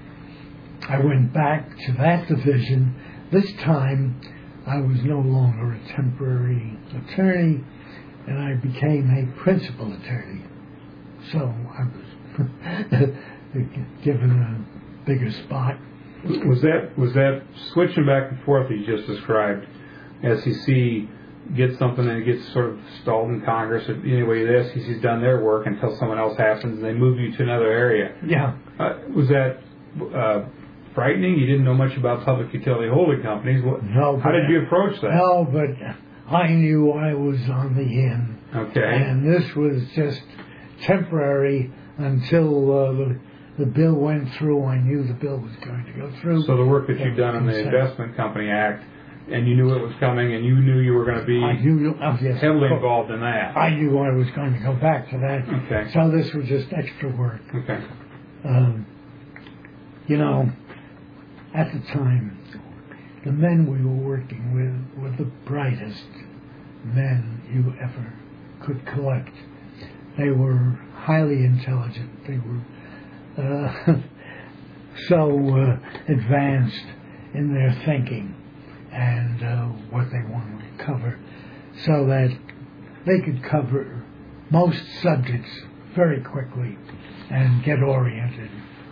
I went back to that division. This time I was no longer a temporary attorney, and I became a principal attorney. So I was given a bigger spot.
Was that was that switching back and forth that you just described? S E C gets something and it gets sort of stalled in Congress. Anyway, the S E C's done their work until someone else happens, and they move you to another area.
Yeah.
Uh, was that uh, frightening? You didn't know much about public utility holding companies. What,
no.
How did you approach that?
No, but I knew I was on the in.
Okay.
And this was just temporary until uh, the, the bill went through. I knew the bill was going to go through.
So the work that you've done on the Investment Company Act, and you knew it was coming, and you knew you were going to be
I knew, oh, yes,
heavily involved in that.
I knew I was going to go back to that.
Okay.
So this was just extra work.
Okay.
Um, you know, at the time, the men we were working with were the brightest men you ever could collect. They were highly intelligent. They were uh, so uh, advanced in their thinking and uh, what they wanted to cover, so that they could cover most subjects very quickly and get oriented.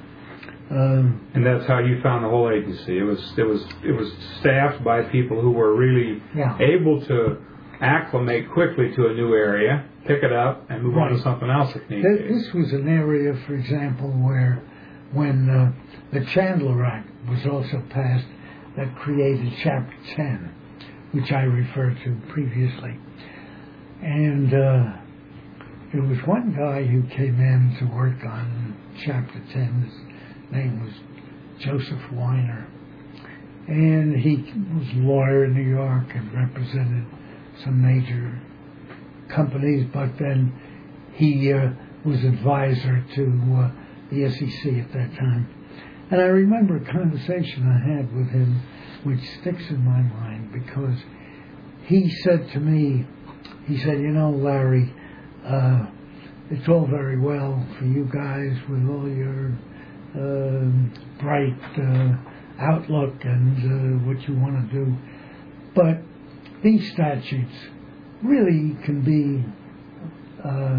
Um,
and that's how you found the whole agency. It was it was it was staffed by people who were really
yeah.
able to acclimate quickly to a new area, pick it up, and move
right.
on to something else if needed.
This was an area, for example, where when uh, the Chandler Act was also passed, that created Chapter ten, which I referred to previously. And uh, there was one guy who came in to work on Chapter ten. His name was Joseph Weiner. And he was a lawyer in New York and represented some major companies, but then he uh, was advisor to uh, the S E C at that time. And I remember a conversation I had with him which sticks in my mind, because he said to me, he said, you know, Larry, uh, it's all very well for you guys with all your uh, bright uh, outlook and uh, what you want to do, but these statutes really can be uh,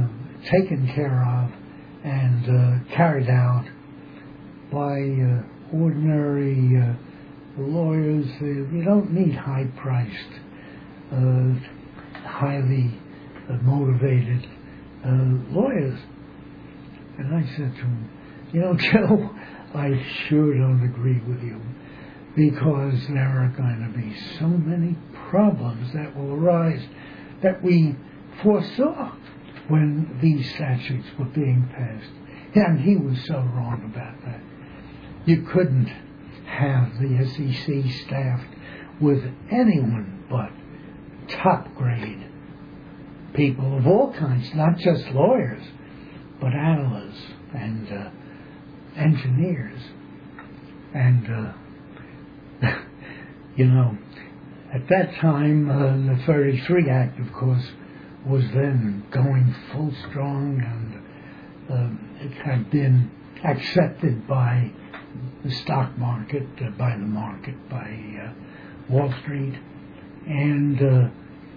taken care of and uh, carried out by uh, ordinary uh, lawyers. Uh, you don't need high-priced, uh, highly uh, motivated uh, lawyers. And I said to him, you know, Joe, I sure don't agree with you, because there are going to be so many problems that will arise that we foresaw when these statutes were being passed. And he was so wrong about that. You couldn't have the S E C staffed with anyone but top-grade people of all kinds, not just lawyers, but analysts and uh, engineers. And, uh, you know, at that time, uh, the thirty-three Act, of course, was then going full strong, and uh, it had been accepted by the stock market, uh, by the market, by uh, Wall Street. And uh,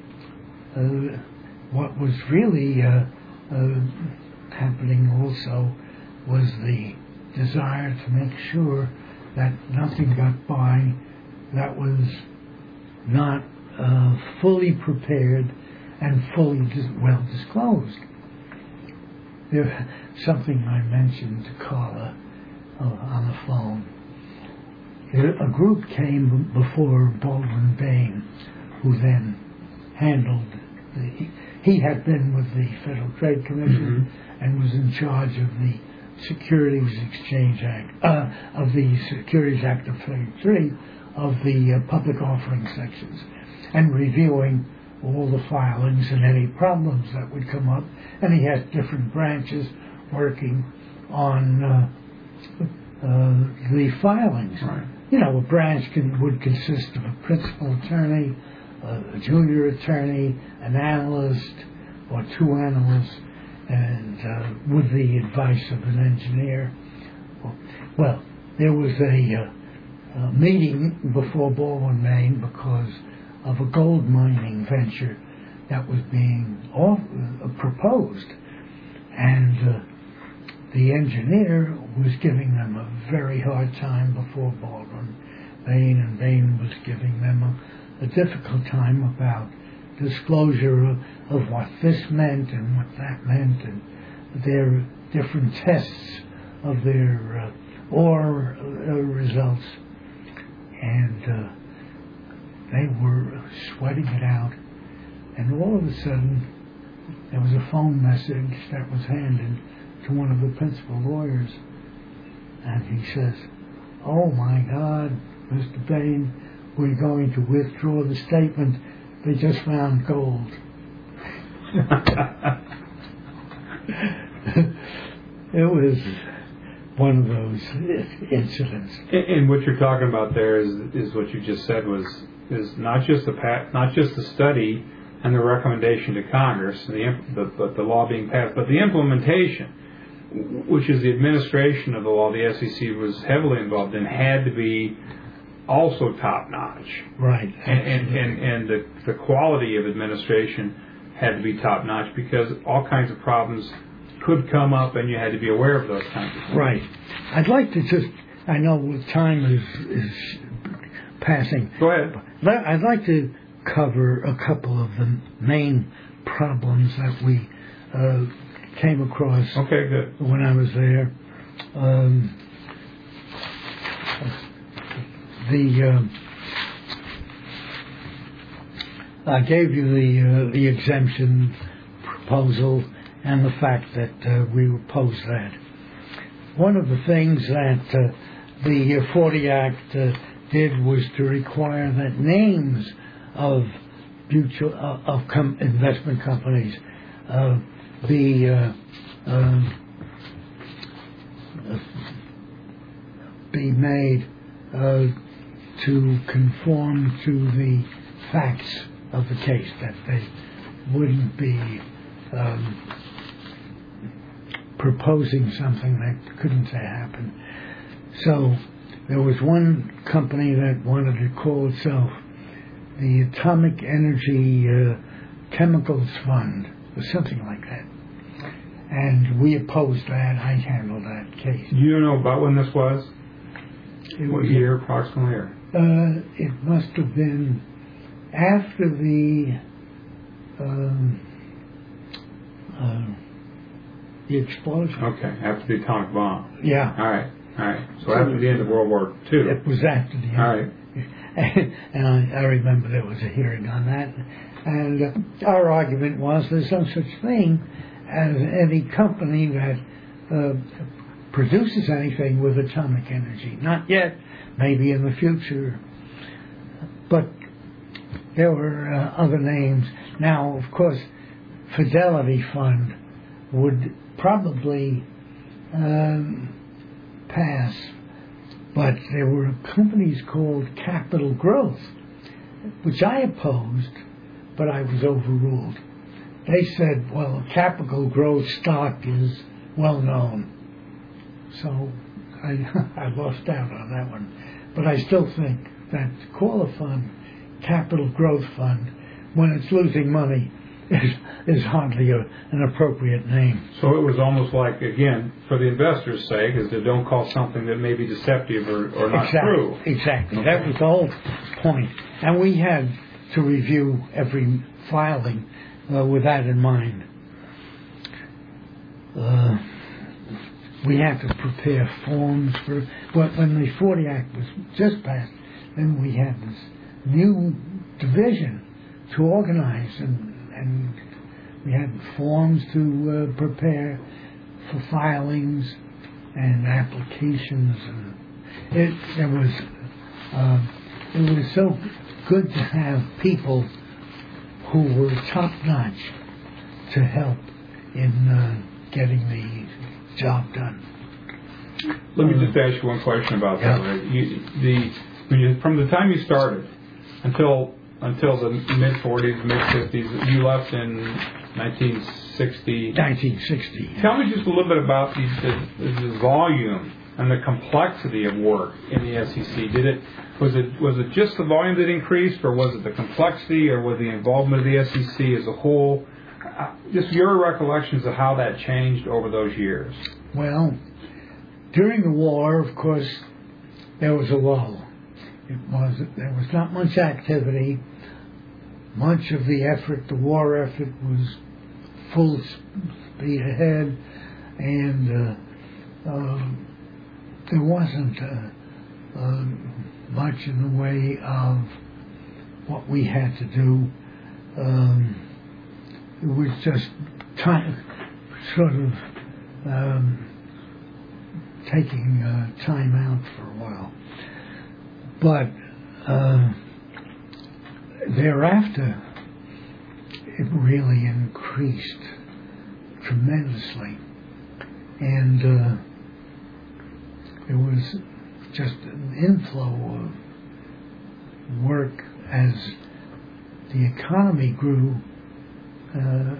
uh, what was really uh, uh, happening also was the desire to make sure that nothing got by that was not uh, fully prepared and fully dis- well disclosed. There, something I mentioned to Carla uh, on the phone. There, a group came before Baldwin Bain, who then handled the. He, he had been with the Federal Trade Commission mm-hmm. and was in charge of the Securities Exchange Act, uh, of the Securities Act of thirty-three, of the uh, public offering sections, and reviewing all the filings and any problems that would come up. And he has different branches working on uh, uh, the filings.
Right.
You know, a branch can, would consist of a principal attorney, a junior attorney, an analyst, or two analysts, and uh, with the advice of an engineer. Well, there was a, uh, a meeting before Baldwin Bain because of a gold mining venture that was being off, uh, proposed, and uh, the engineer was giving them a very hard time before Baldwin Bain, and Bain was giving them a, a difficult time about disclosure of, of what this meant and what that meant, and their different tests of their uh, ore uh, results. And uh, they were sweating it out. And all of a sudden, there was a phone message that was handed to one of the principal lawyers. And he says, "Oh my God, Mister Bain, we're going to withdraw the statement. They just found gold." It was one of those incidents.
And, and what you're talking about there is is what you just said was is not just the pat, not just the study and the recommendation to Congress, and the, the but the law being passed, but the implementation, which is the administration of the law. The S E C was heavily involved in, had to be also top notch.
Right.
And and, and, and the, the quality of administration had to be top notch, because all kinds of problems could come up and you had to be aware of those kinds of things.
Right. I'd like to just, I know time is, is passing.
Go ahead.
I'd like to cover a couple of the main problems that we uh, came across.
Okay, good.
When I was there. Um, the uh, I gave you the uh, the exemption proposal and the fact that uh, we opposed that. One of the things that uh, the forty Act uh, did was to require that names of mutual uh, of com- investment companies uh, be uh, uh, be made uh, to conform to the facts of the case, that they wouldn't be um, proposing something that couldn't happen. So there was one company that wanted to call itself the Atomic Energy uh, Chemicals Fund, or something like that. and we opposed that. I handled that case.
Do you know about when this was?
It
What
was,
year approximately? Or?
Uh, it must have been after the um, uh, the explosion.
Okay, after the atomic bomb.
Yeah.
All right, all right. So after the end of World War Two.
It was after the end.
All right.
And I, I remember there was a hearing on that. And uh, our argument was there's no such thing as any company that uh, produces anything with atomic energy. Not yet, maybe in the future. But there were uh, other names. Now, of course, Fidelity Fund would probably um, pass. But there were companies called Capital Growth, which I opposed, but I was overruled. They said, well, Capital Growth stock is well known. So I, I lost out on that one. But I still think that to call a fund Capital Growth Fund when it's losing money is, is hardly a, an appropriate name.
So it was almost like, again, for the investors' sake, is that don't call something that may be deceptive or, or not
exactly,
true.
Exactly.
Okay.
That was the whole point. And we had to review every filing uh, with that in mind. Uh, we had to prepare forms for, well, when the forty Act was just passed, then we had this new division to organize, and, and we had forms to uh, prepare for filings and applications, and it, it was uh, it was so good to have people who were top notch to help in uh, getting the job done.
Let me
Uh,
just ask you one question about
yeah.
that. Right? You, the when you, from the time you started until until the mid forties, mid fifties, you left in nineteen sixty.
nineteen sixty.
Tell me just a little bit about the, the, the volume and the complexity of work in the S E C. Did it was it was it just the volume that increased, or was it the complexity, or was the involvement of the S E C as a whole? Uh, just your recollections of how that changed over those years.
Well, during the war, of course, there was a lull. It was there was not much activity. Much of the effort, the war effort, was full speed ahead, and uh, uh, there wasn't uh, uh, much in the way of what we had to do. Um, it was just time, sort of um, taking uh, time out for a while. But uh, thereafter, it really increased tremendously. And uh, there was just an inflow of work as the economy grew. Uh,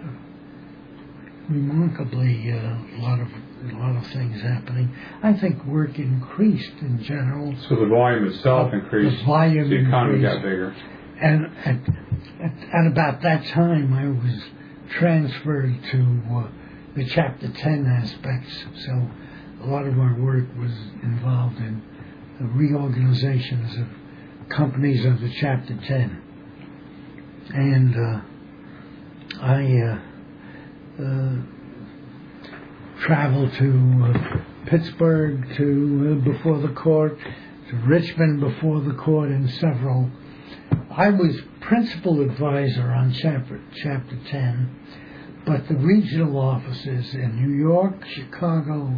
remarkably, uh, a lot of a lot of things happening. I think work increased in general.
So the volume itself increased.
The volume
the economy
increased.
got bigger.
And at, at, at about that time, I was transferred to uh, the Chapter ten aspects. So a lot of our work was involved in the reorganizations of companies under Chapter ten. And uh, I uh, uh, traveled to uh, Pittsburgh to uh, before the court, to Richmond before the court, and several. I was principal advisor on Chapter, Chapter ten, but the regional offices in New York, Chicago,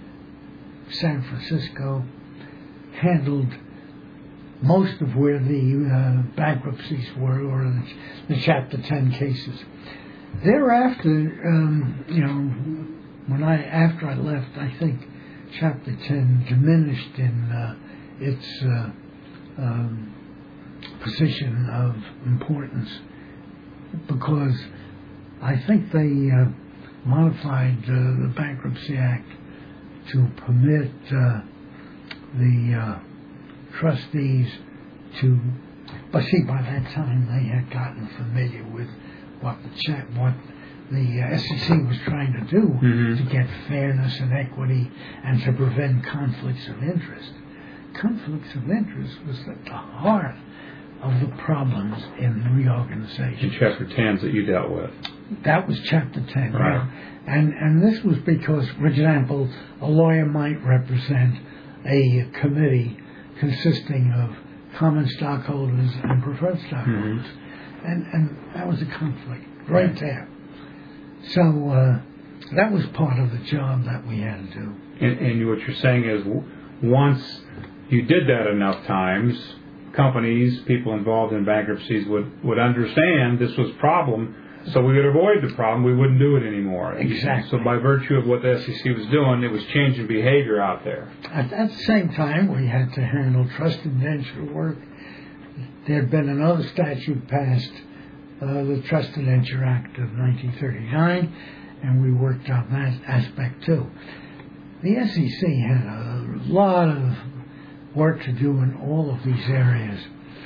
San Francisco handled most of where the uh, bankruptcies were, or the, the Chapter ten cases. Thereafter, um, you know, when I after I left, I think Chapter ten diminished in uh, its uh, um, position of importance, because I think they uh, modified uh, the Bankruptcy Act to permit uh, the uh, trustees to, but see, by that time they had gotten familiar with what the cha- what the S E C was trying to do
mm-hmm.
to get fairness and equity and to prevent conflicts of interest. Conflicts of interest was at the heart of the problems in reorganization.
In Chapter ten that you dealt with.
That was Chapter ten,
right.
yeah. And, and this was because, for example, a lawyer might represent a committee consisting of common stockholders and preferred stockholders. Mm-hmm. And, and that was a conflict right, right. there. So uh, that was part of the job that we had to do.
And, and what you're saying is once you did that enough times, companies, people involved in bankruptcies would, would understand this was a problem, so we would avoid the problem. We wouldn't do it anymore.
Exactly.
So by virtue of what the S E C was doing, it was changing behavior out there.
At, at the same time, we had to handle trust indenture work. There had been another statute passed, uh, the Trust Indenture Act of nineteen thirty-nine, and we worked on that aspect too. The S E C had a lot of work to do in all of these areas.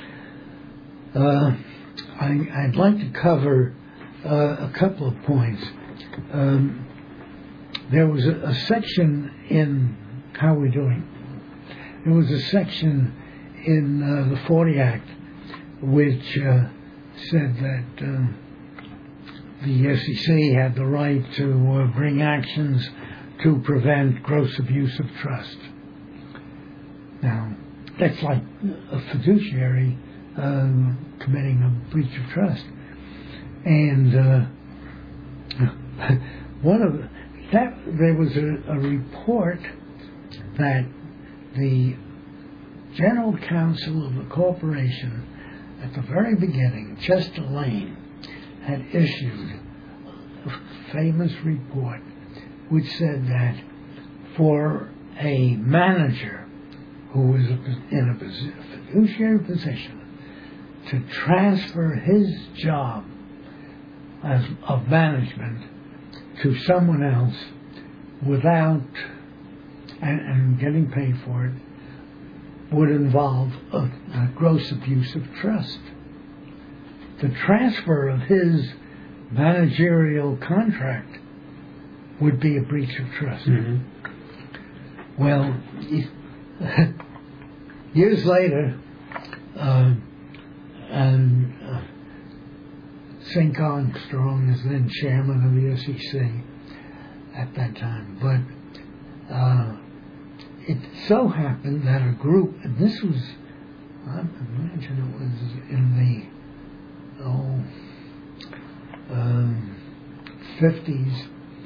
Uh, I, I'd like to cover uh, a couple of points. Um, there was a, a section in How We're Doing. There was a section in uh, the forty Act which uh, said that um, the S E C had the right to uh, bring actions to prevent gross abuse of trust. Now, that's like a fiduciary um, committing a breach of trust. And uh, one of the, that there was a, a report that the general counsel of the corporation at the very beginning, Chester Lane, had issued a famous report which said that for a manager who was in a fiduciary position to transfer his job as of management to someone else without and, and getting paid for it would involve a, a gross abuse of trust. The transfer of his managerial contract would be a breach of trust.
Mm-hmm.
Well, years later, uh, and uh, Sink Armstrong is then chairman of the S E C at that time, but uh, it so happened that a group, and this was, I imagine it was in the oh, um, fifties,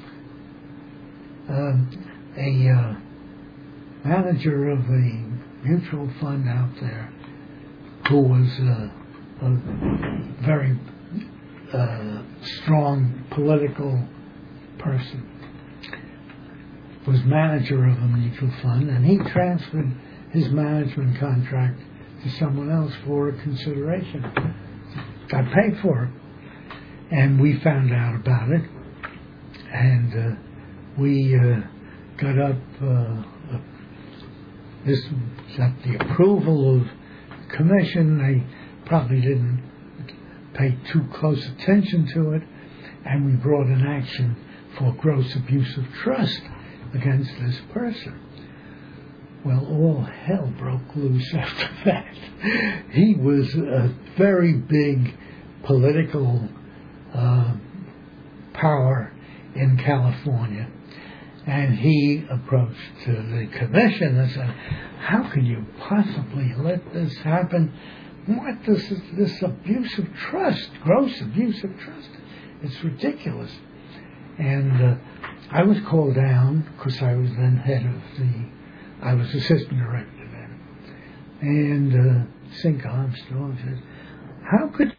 um, a uh, manager of a mutual fund out there who was uh, a very uh, strong political person was manager of a mutual fund, and he transferred his management contract to someone else for a consideration. Got paid for it. And we found out about it, and uh, we uh, got up, uh, this got the approval of the commission. They probably didn't pay too close attention to it, and we brought an action for gross abuse of trust against this person. Well, all hell broke loose after that. He was a very big political uh, power in California, and he approached uh, the commission and said, how can you possibly let this happen? What this is this abuse of trust, gross abuse of trust? It's ridiculous. And uh, I was called down because I was then head of the, I was assistant director then. And uh, Sink Armstrong said, how could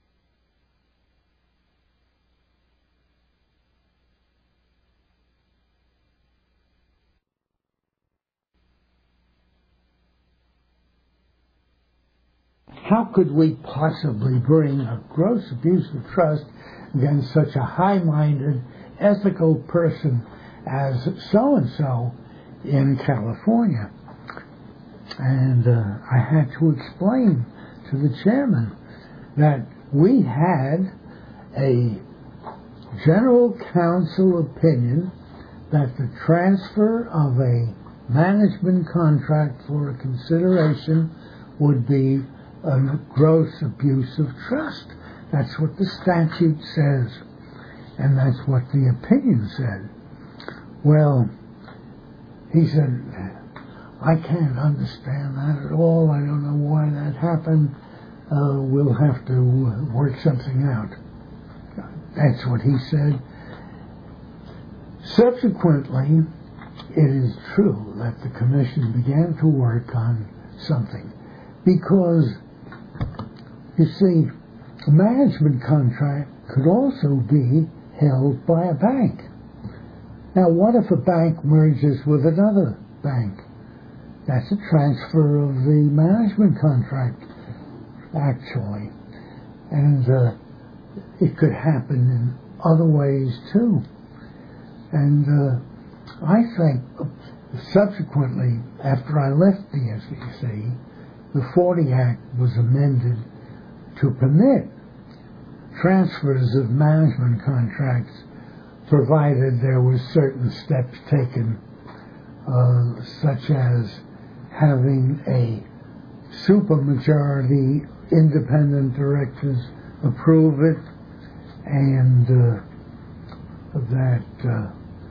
How could we possibly bring a gross abuse of trust against such a high-minded, ethical person as so-and-so in California? And uh, I had to explain to the chairman that we had a general counsel opinion that the transfer of a management contract for a consideration would be a gross abuse of trust. That's what the statute says, and that's what the opinion said. Well, he said, I can't understand that at all. I don't know why that happened. Uh, we'll have to work something out. That's what he said. Subsequently, it is true that the commission began to work on something because, you see, a management contract could also be held by a bank. Now, what if a bank merges with another bank? That's a transfer of the management contract, actually. And uh, it could happen in other ways, too. And uh, I think subsequently, after I left the S E C, the forty Act was amended to permit transfers of management contracts provided there were certain steps taken, uh, such as having a supermajority independent directors approve it, and uh, that uh,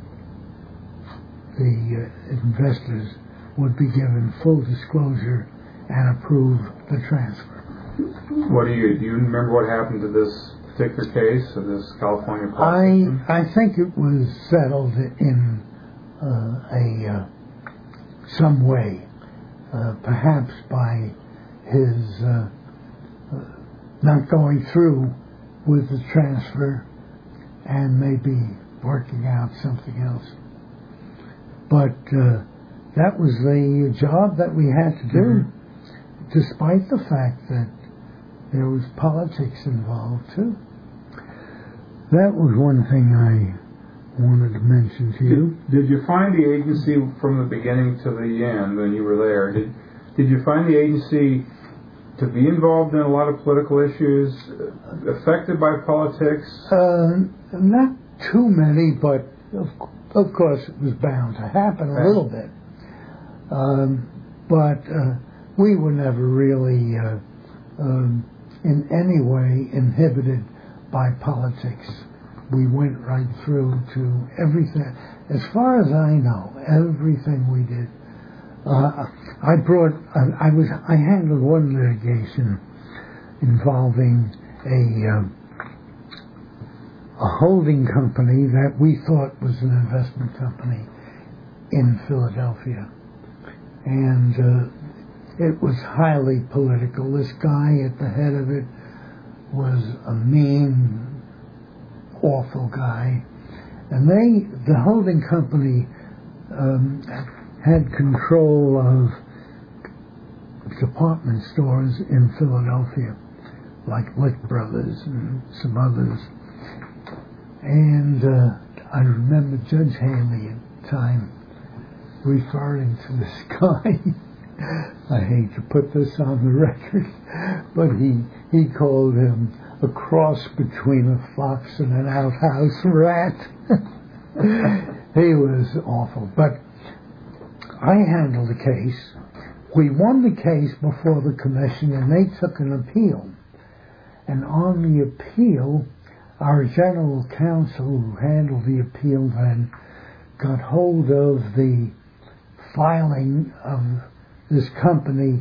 the uh, investors would be given full disclosure and approve the transfer.
What do you do? You remember what happened to this particular case of this California
I I think it was settled in uh, a uh, some way, uh, perhaps by his uh, uh, not going through with the transfer and maybe working out something else. But uh, that was the job that we had to do, mm-hmm. despite the fact that there was politics involved too. That was one thing I wanted to mention to you.
Did, did you find the agency from the beginning to the end when you were there? Did, did you find the agency to be involved in a lot of political issues, affected by politics?
Uh, not too many, but of, of course it was bound to happen a little bit. Um, but uh, we were never really uh, um, in any way inhibited by politics. We went right through to everything. As far as I know, everything we did. Uh, I brought. Uh, I was. I handled one litigation involving a uh, a holding company that we thought was an investment company in Philadelphia, and uh, it was highly political. This guy at the head of it was a mean, awful guy, and they, the holding company, um, had control of department stores in Philadelphia, like Lick Brothers and some others. And uh, I remember Judge Haley at the time referring to this guy. I hate to put this on the record, but he he called him a cross between a fox and an outhouse rat. He was awful. But I handled the case. We won the case before the commission, and they took an appeal. And on the appeal, our general counsel who handled the appeal then got hold of the filing of this company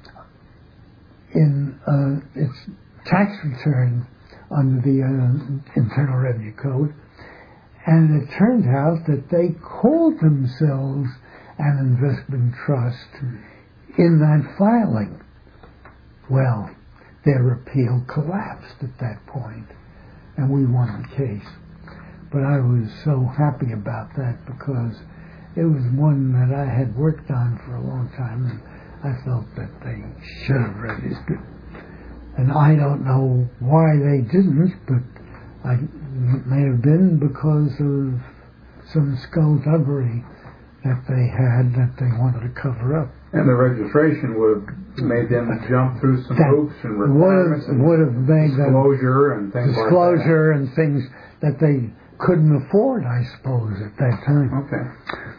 in uh, its tax return under the uh, Internal Revenue Code, and it turned out that they called themselves an investment trust in that filing. Well, their appeal collapsed at that point, and we won the case. But I was so happy about that because it was one that I had worked on for a long time, and I felt that they should have registered. And I don't know why they didn't, but I, it may have been because of some skullduggery that they had that they wanted to cover up.
And the registration would have made them jump through some
that
hoops and
would
requirements
have,
and
would have made them
disclosure and things
disclosure and things that they couldn't afford, I suppose, at that time.
like that. Okay.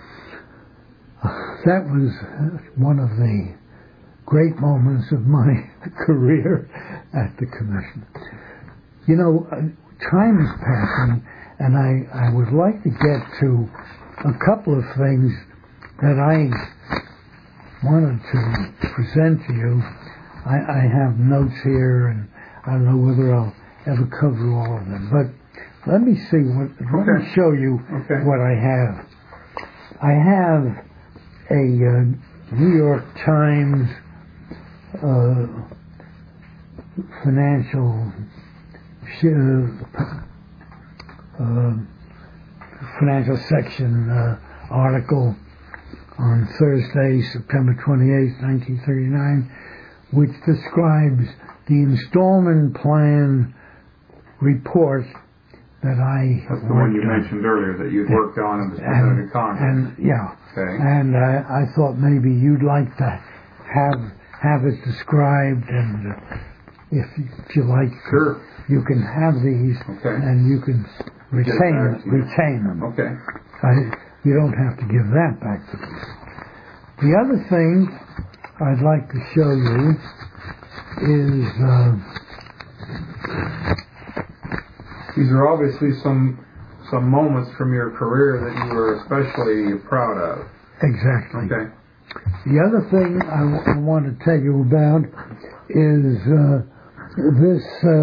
That was one of the great moments of my career at the Commission. You know, time is passing, and I, I would like to get to a couple of things that I wanted to present to you. I, I have notes here, and I don't know whether I'll ever cover all of them. But let me see what. Let
Okay.
me show you
Okay.
what I have. I have a uh, New York Times uh, financial uh, uh, financial section uh, article on Thursday, September twenty-eighth, nineteen thirty-nine, which describes the installment plan report that I
That's the one you
on.
mentioned earlier that you'd worked on and was presented to Congress.
And yeah,
Okay.
and uh, I thought maybe you'd like to have have it described, and uh, if, if you like,
Sure.
you can have these,
Okay.
and you can retain
back to you.
retain them.
Okay.
I, you don't have to give that back to me. The other thing I'd like to show you is uh,
these are obviously some some moments from your career that you were especially proud of.
exactly.
Okay.
The other thing I, w- I want to tell you about is uh, this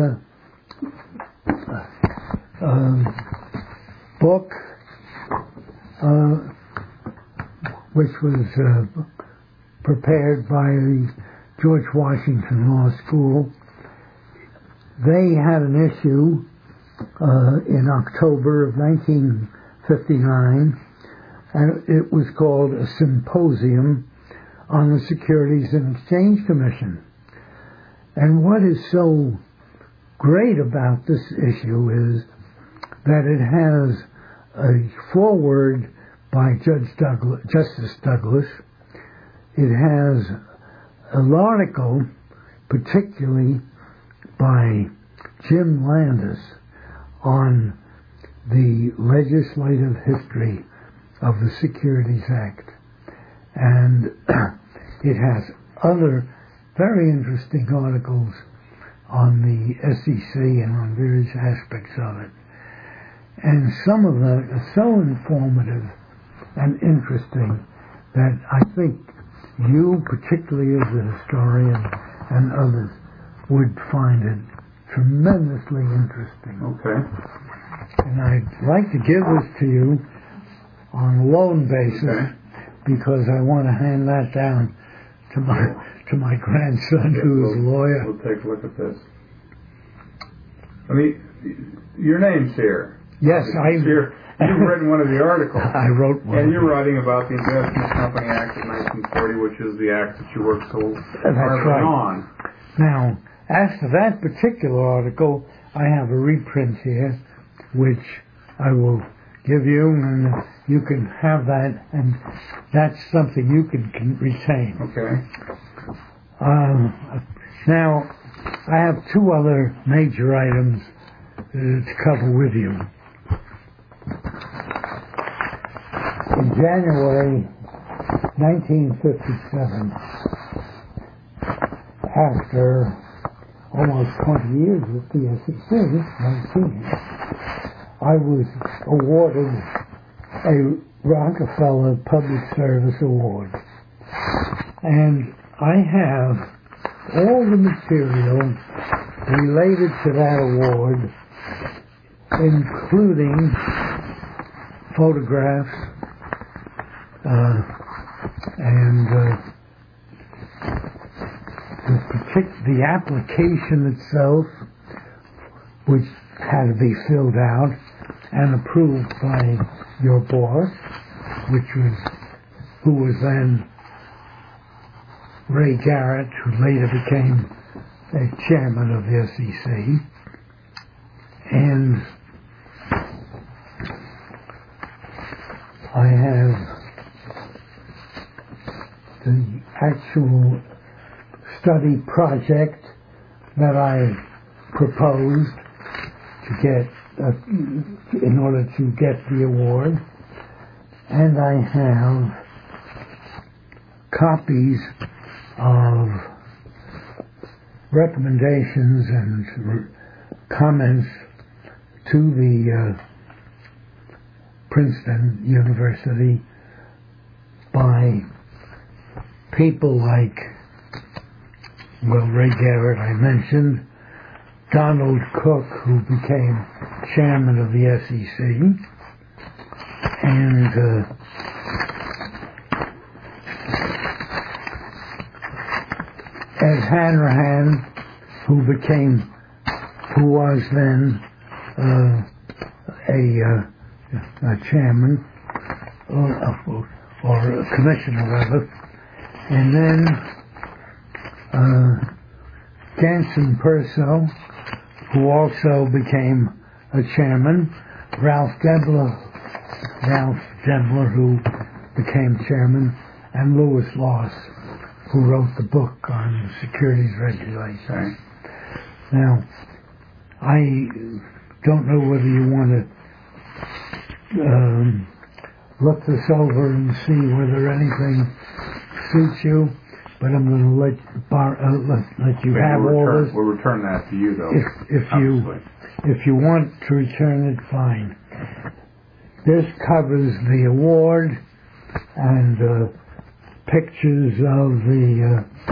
uh, uh, book, uh, which was uh, prepared by the George Washington Law School. They had an issue uh, in October of nineteen fifty-nine, and it was called a Symposium on the Securities and Exchange Commission. And what is so great about this issue is that it has a foreword by Judge Douglas, Justice Douglas. It has an article, particularly by Jim Landis, on the legislative history of the Securities Act. And it has other very interesting articles on the S E C and on various aspects of it. And some of them are so informative and interesting that I think you, particularly as a historian, and others would find it tremendously interesting.
Okay.
And I'd like to give this to you on a loan basis,
Okay.
because I want to hand that down to my to my grandson, who is a
we'll,
lawyer.
We'll take a look at this. I mean, your name's here.
Yes, I.
You're, you've written one of the articles.
I wrote one.
And you're writing about the Investment Company Act of nineteen forty, which is the act that you worked so
That's
hard
right.
on.
Now, as to that particular article, I have a reprint here, which I will give you, and you can have that, and that's something you can, can retain.
Okay.
Um, now, I have two other major items uh, to cover with you. In January nineteen fifty-seven, after almost twenty years with the S E C, nineteen, I was awarded a Rockefeller Public Service Award. And I have all the material related to that award, including photographs uh, and uh, the, partic- the application itself, which had to be filled out and approved by your boss, which was who was then Ray Garrett, who later became a chairman of the S E C, and I have the actual study project that I proposed to get, uh, in order to get the award. And I have copies of recommendations and r- comments to the uh, Princeton University by people like, well, Ray Garrett I mentioned, Donald Cook, who became chairman of the S E C, and uh, Ed Hanrahan, who became, who was then uh, a, uh, a chairman, or, or a commissioner rather, and then uh, Ganson Purcell, who also became a chairman, Ralph Debler, Ralph Debler, who became chairman, and Louis Loss, who wrote the book on securities regulation. Now, I don't know whether you want to um, look this over and see whether anything suits you, but I'm going to let bar, uh, let, let you
okay,
have
we'll
all
return,
this.
We'll return that to you, though.
If, if you if you want to return it, fine. This covers the award and uh, pictures of the. Uh,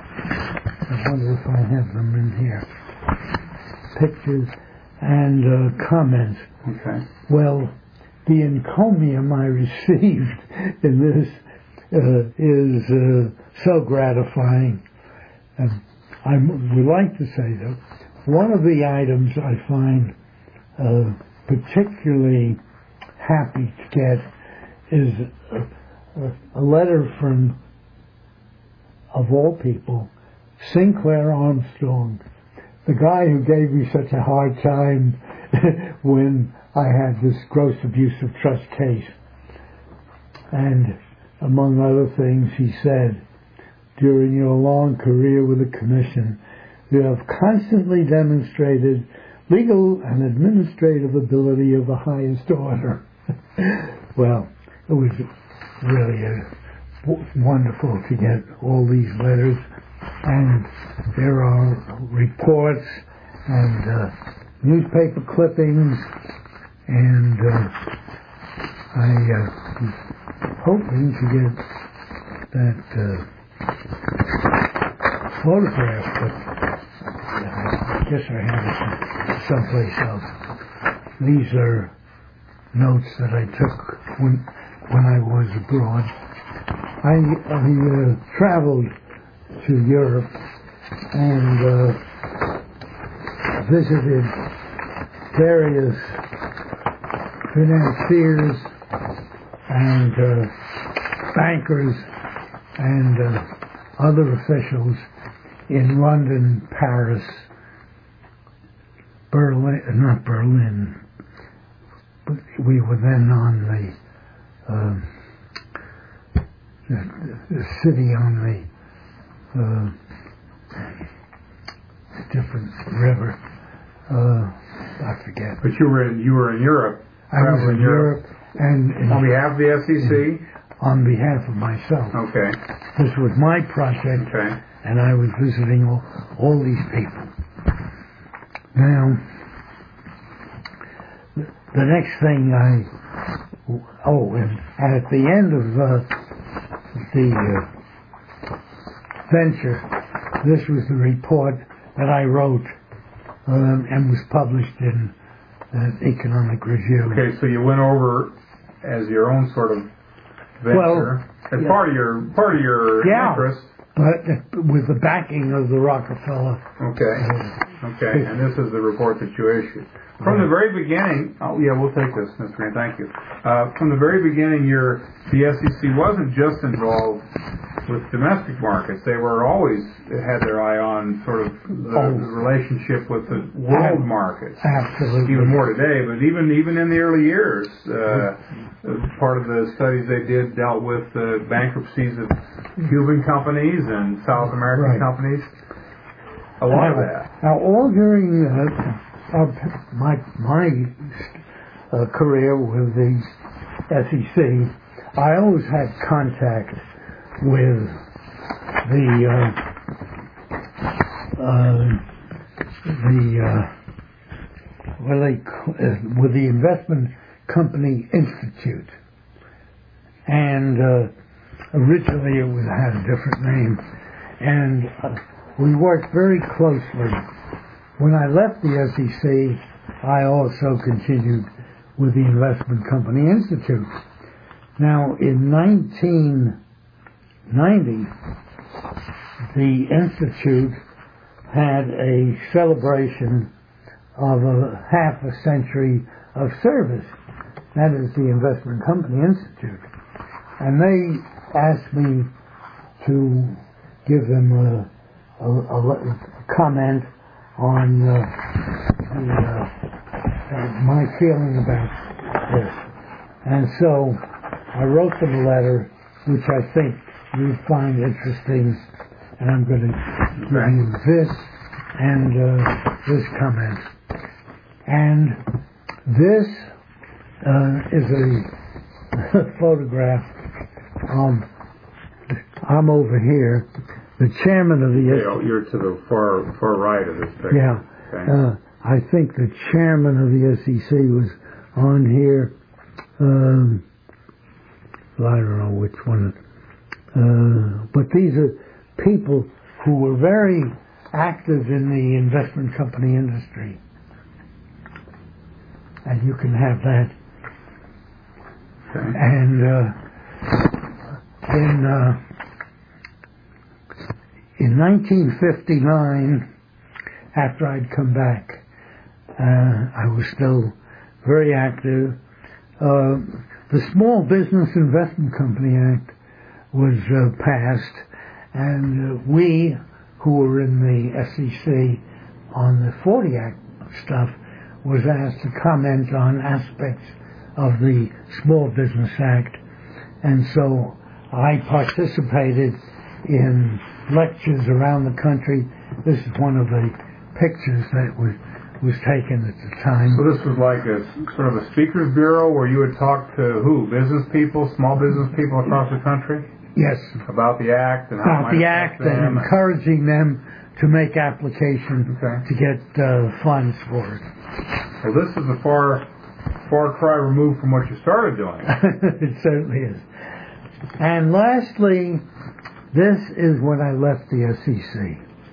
I wonder if I have them in here. Pictures and uh, comments.
Okay.
Well, the encomium I received in this uh, is uh, so gratifying. And I would like to say that one of the items I find uh, particularly happy to get is a, a, a letter from, of all people, Sinclair Armstrong, the guy who gave me such a hard time when I had this gross abuse of trust case. And among other things, he said, during your long career with the Commission, you have constantly demonstrated legal and administrative ability of the highest order. Well, it was really uh, w- wonderful to get all these letters, and there are reports and uh, newspaper clippings, and uh, I uh, was hoping to get that uh, photograph, but I guess I have it someplace else. These are notes that I took when when I was abroad. I, I uh, traveled to Europe and uh, visited various financiers and uh, bankers and uh, other officials in London, Paris, Berlin, not Berlin, but we were then on the, uh, the, the city on the uh, different river. Uh, I forget.
But you were in you were in Europe.
I was in Europe, Europe and in,
on behalf of the S E C.
In, on behalf of myself.
Okay.
This was my project.
Okay.
And I was visiting all, all these people. Now, the next thing I, oh, and, and at the end of uh, the uh, venture, this was the report that I wrote um, and was published in uh, Economic Review.
Okay, so you went over as your own sort of venture,
well,
as
yeah.
part of your part of your
yeah.
interest.
But with the backing of the Rockefeller.
Okay. Okay. And this is the report that you issued. From the very beginning, oh yeah, we'll take this, Mister Green, thank you. Uh, from the very beginning, your the S E C wasn't just involved with domestic markets. They were always had their eye on sort of the,
Oh.
the relationship with the world markets.
Absolutely.
Even more today, but even even in the early years, uh, part of the studies they did dealt with the bankruptcies of Cuban companies and South American
Right.
companies. A lot
now,
of that.
Now, all during uh, uh, my my uh, career with the S E C, I always had contact with the uh, uh, the uh, what they call, uh, with the Investment Company Institute, and uh, originally it was had a different name, and uh, we worked very closely. When I left the S E C, I also continued with the Investment Company Institute. Now, in nineteen ninety, the Institute had a celebration of a half a century of service. That is the Investment Company Institute. And they asked me to give them a, a, a comment on uh, the, uh, uh, my feeling about this. And so I wrote them a letter, which I think you'd find interesting, and I'm going to give you this and uh, this comment. And this uh, is a photograph of, I'm over here, the chairman of the...
Yeah, you're to the far far right of this picture.
Yeah.
Okay.
Uh, I think the chairman of the S E C was on here. Um, I don't know which one. Uh, but these are people who were very active in the investment company industry. And you can have that.
Okay.
And uh, in uh, in nineteen fifty-nine, after I'd come back, uh, I was still very active. Uh, the Small Business Investment Company Act was uh, passed, and uh, we, who were in the S E C on the forty Act stuff, was asked to comment on aspects of the Small Business Act. And so I participated in lectures around the country. This is one of the pictures that was was taken at the time.
So this was like a sort of a speakers bureau where you would talk to who? Business people, small business people across the country?
Yes.
About the act and how
About
it might
the
affect
act and
them.
encouraging them to make application
Okay.
to get uh, funds for it.
Well, this is a far, far cry removed from what you started doing.
It certainly is. And lastly, this is when I left the S E C.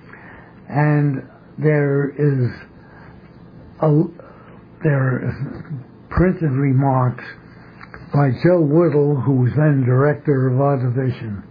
And there is a, there are printed remarks by Joe Woodall, who was then director of our division.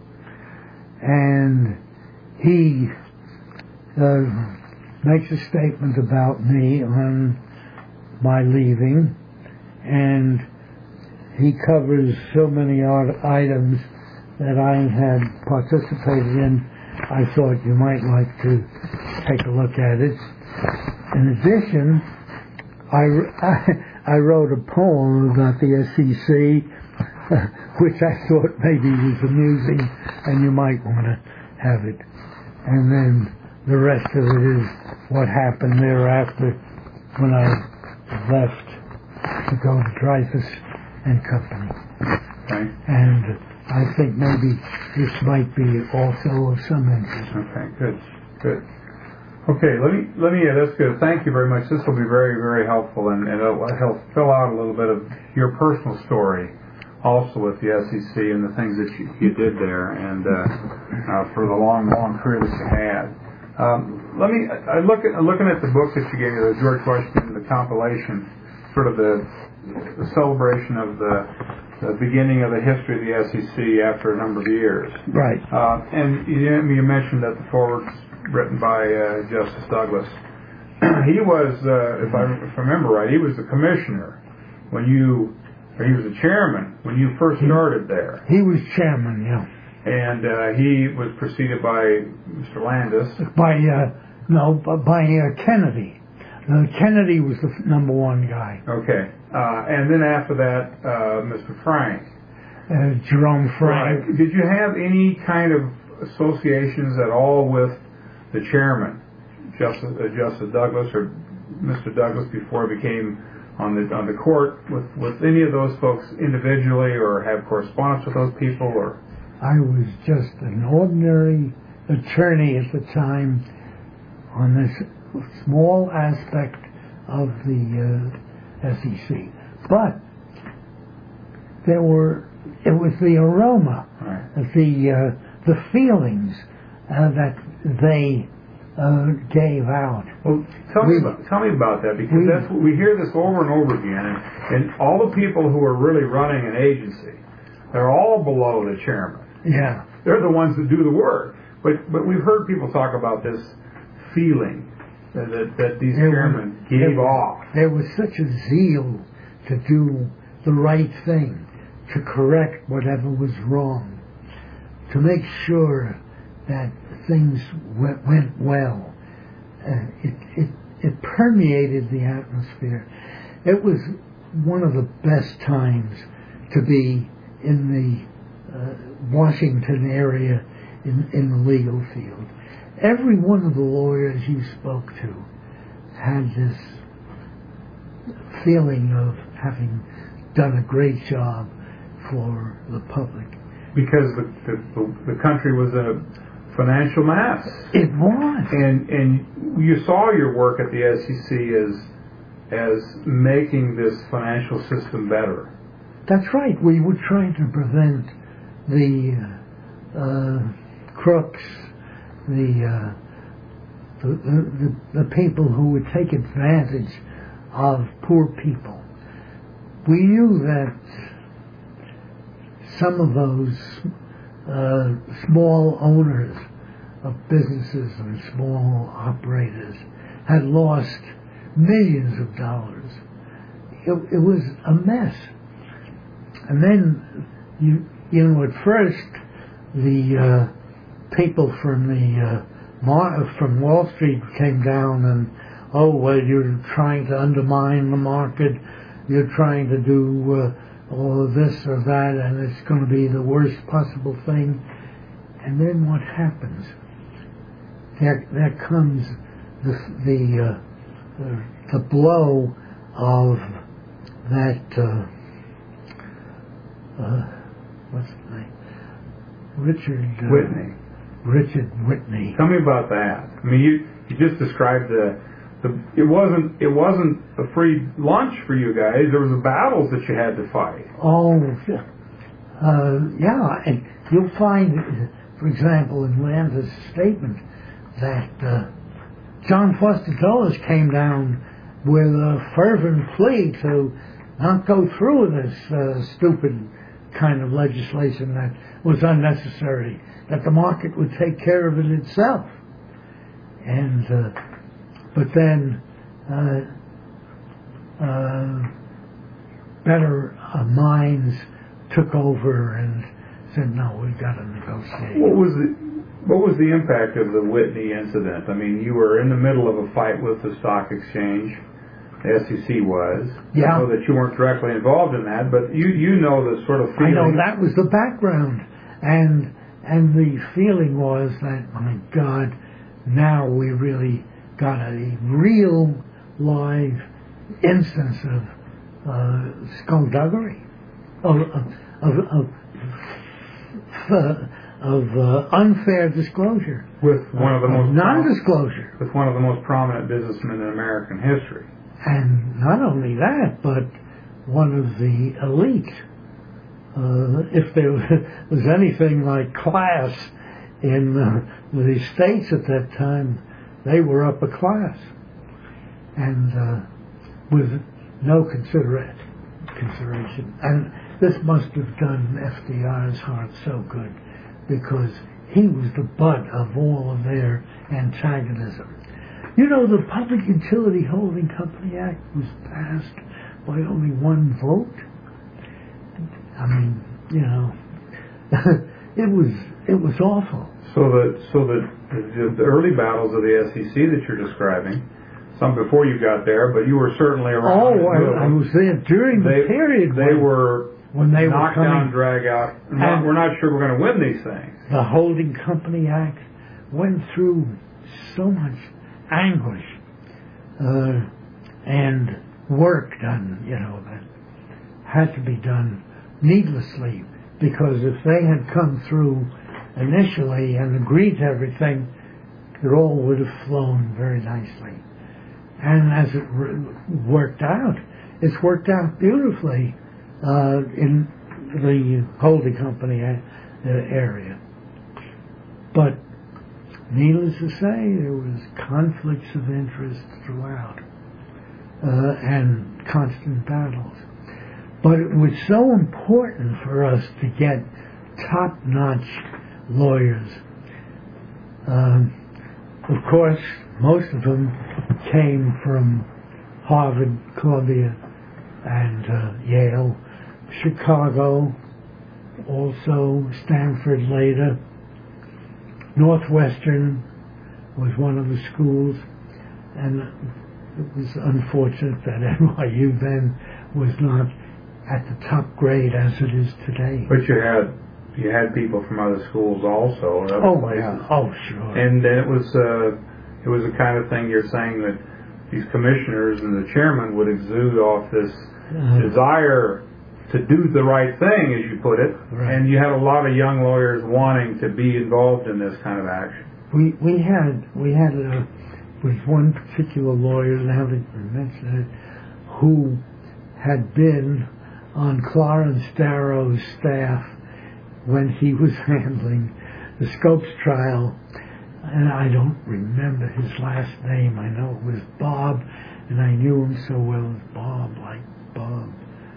And he uh, makes a statement about me on my leaving, and he covers so many odd items that I had participated in. I thought you might like to take a look at it. In addition, I, I, I wrote a poem about the S E C, which I thought maybe was amusing, and you might want to have it. And then the rest of it is what happened thereafter when I left to go to Dreyfus and Company.
Okay.
And I think maybe this might be also of some interest.
Okay, good, good. Okay, let me, let me, uh, that's good. Thank you very much. This will be very, very helpful, and, and it'll help fill out a little bit of your personal story also with the S E C and the things that you, you did there, and uh, uh, for the long, long career that you had. Um, let me, I look at, looking at the book that you gave me, the George Washington, the compilation, sort of the, the celebration of the, the beginning of the history of the S E C after a number of years.
Right.
Uh, and you, you mentioned that the foreword's written by uh, Justice Douglas. He was, uh, if, I, if I remember right, he was the commissioner when you, or he was the chairman when you first started there.
He was chairman, yeah.
And uh, he was preceded by Mister Landis.
By, uh, no, by uh, Kennedy. Uh, Kennedy was the number one guy.
Okay. Uh, and then after that, uh, Mister Frank.
Uh, Jerome Frank.
Right. Did you have any kind of associations at all with the chairman, Justice, uh, Justice Douglas, or Mister Douglas before he became on the on the court, with, with any of those folks individually, or have correspondence with those people? Or
I was just an ordinary attorney at the time on this small aspect of the uh, S E C. But there were, it was the aroma,
right.
the uh, the feelings uh, that they uh, gave out.
Well, tell
we,
me about, tell me about that, because
we,
that's what we hear this over and over again, and, and all the people who are really running an agency, they're all below the chairman.
Yeah,
they're the ones that do the work. But but we've heard people talk about this feeling that that, that these
there
chairmen
was,
gave
there
off.
Was, there was such a zeal to do the right thing, to correct whatever was wrong, to make sure that things went, went well. Uh, it, it, it permeated the atmosphere. It was one of the best times to be in the uh, Washington area in, in the legal field. Every one of the lawyers you spoke to had this feeling of having done a great job for the public.
Because the, the, the country was a financial mess.
It was.
And and you saw your work at the S E C as as making this financial system better.
That's right. We were trying to prevent the uh, crooks, the, uh, the, the the people who would take advantage of poor people. We knew that some of those uh, small owners of businesses and small operators had lost millions of dollars. It, it was a mess. And then, you you know, at first, the uh, people from the uh, mar- from Wall Street came down and, oh, well, you're trying to undermine the market, you're trying to do uh, all of this or that, and it's going to be the worst possible thing. And then what happens? There, there comes the the, uh, the, the blow of that. Uh, Uh, what's the name? Richard uh,
Whitney.
Richard Whitney.
Tell me about that. I mean, you, you just described the, the. It wasn't. It wasn't a free lunch for you guys. There was battles that you had to fight.
Oh, uh, yeah, and you'll find, for example, in Landis' statement that uh, John Foster Dulles came down with a fervent plea to not go through with this uh, stupid kind of legislation that was unnecessary, that the market would take care of it itself. And uh, but then uh, uh, better uh, minds took over and said, "No, we've got to negotiate."
What was the what was the impact of the Whitney incident? I mean, you were in the middle of a fight with the stock exchange. The S E C was.
Yeah.
I know that you weren't directly involved in that, but you you know the sort of feeling.
I know that was the background, and and the feeling was that, my God, now we really got a real live instance of uh, skullduggery, of of of, of, of uh, unfair disclosure,
with one of the most
non-disclosure,
with one of the most prominent businessmen in American history.
And not only that, but one of the elite. Uh, if there was anything like class in uh, the States at that time, they were upper class. And uh, with no considera- consideration. And this must have done F D R's heart so good, because he was the butt of all of their antagonism. You know, the Public Utility Holding Company Act was passed by only one vote. I mean, you know, it was it was awful.
So that so that the, the early battles of the S E C that you're describing, some before you got there, but you were certainly around.
Oh, I, I was there during
they,
the period.
They
when,
were
when they
knock
were
down,
coming,
drag out. Not, we're not sure we're going to win these things.
The Holding Company Act went through so much anguish uh, and work done, you know, that had to be done needlessly, because if they had come through initially and agreed to everything, it all would have flown very nicely. And as it re- worked out, it's worked out beautifully uh, in the holding company a- uh, area. But needless to say, there was conflicts of interest throughout uh, and constant battles. But it was so important for us to get top-notch lawyers. Um, of course, most of them came from Harvard, Columbia, and uh, Yale, Chicago, also Stanford later. Northwestern was one of the schools, and it was unfortunate that N Y U then was not at the top grade as it is today.
But you had you had people from other schools also. Other
oh
places.
yeah, oh sure.
And then it was uh, it was the kind of thing you're saying that these commissioners and the chairman would exude off this uh, desire to do the right thing, as you put it,
right.
And you had a lot of young lawyers wanting to be involved in this kind of action.
We we had we had a was one particular lawyer, now that you mention it, who had been on Clarence Darrow's staff when he was handling the Scopes trial, and I don't remember his last name. I know it was Bob, and I knew him so well as Bob, like Bob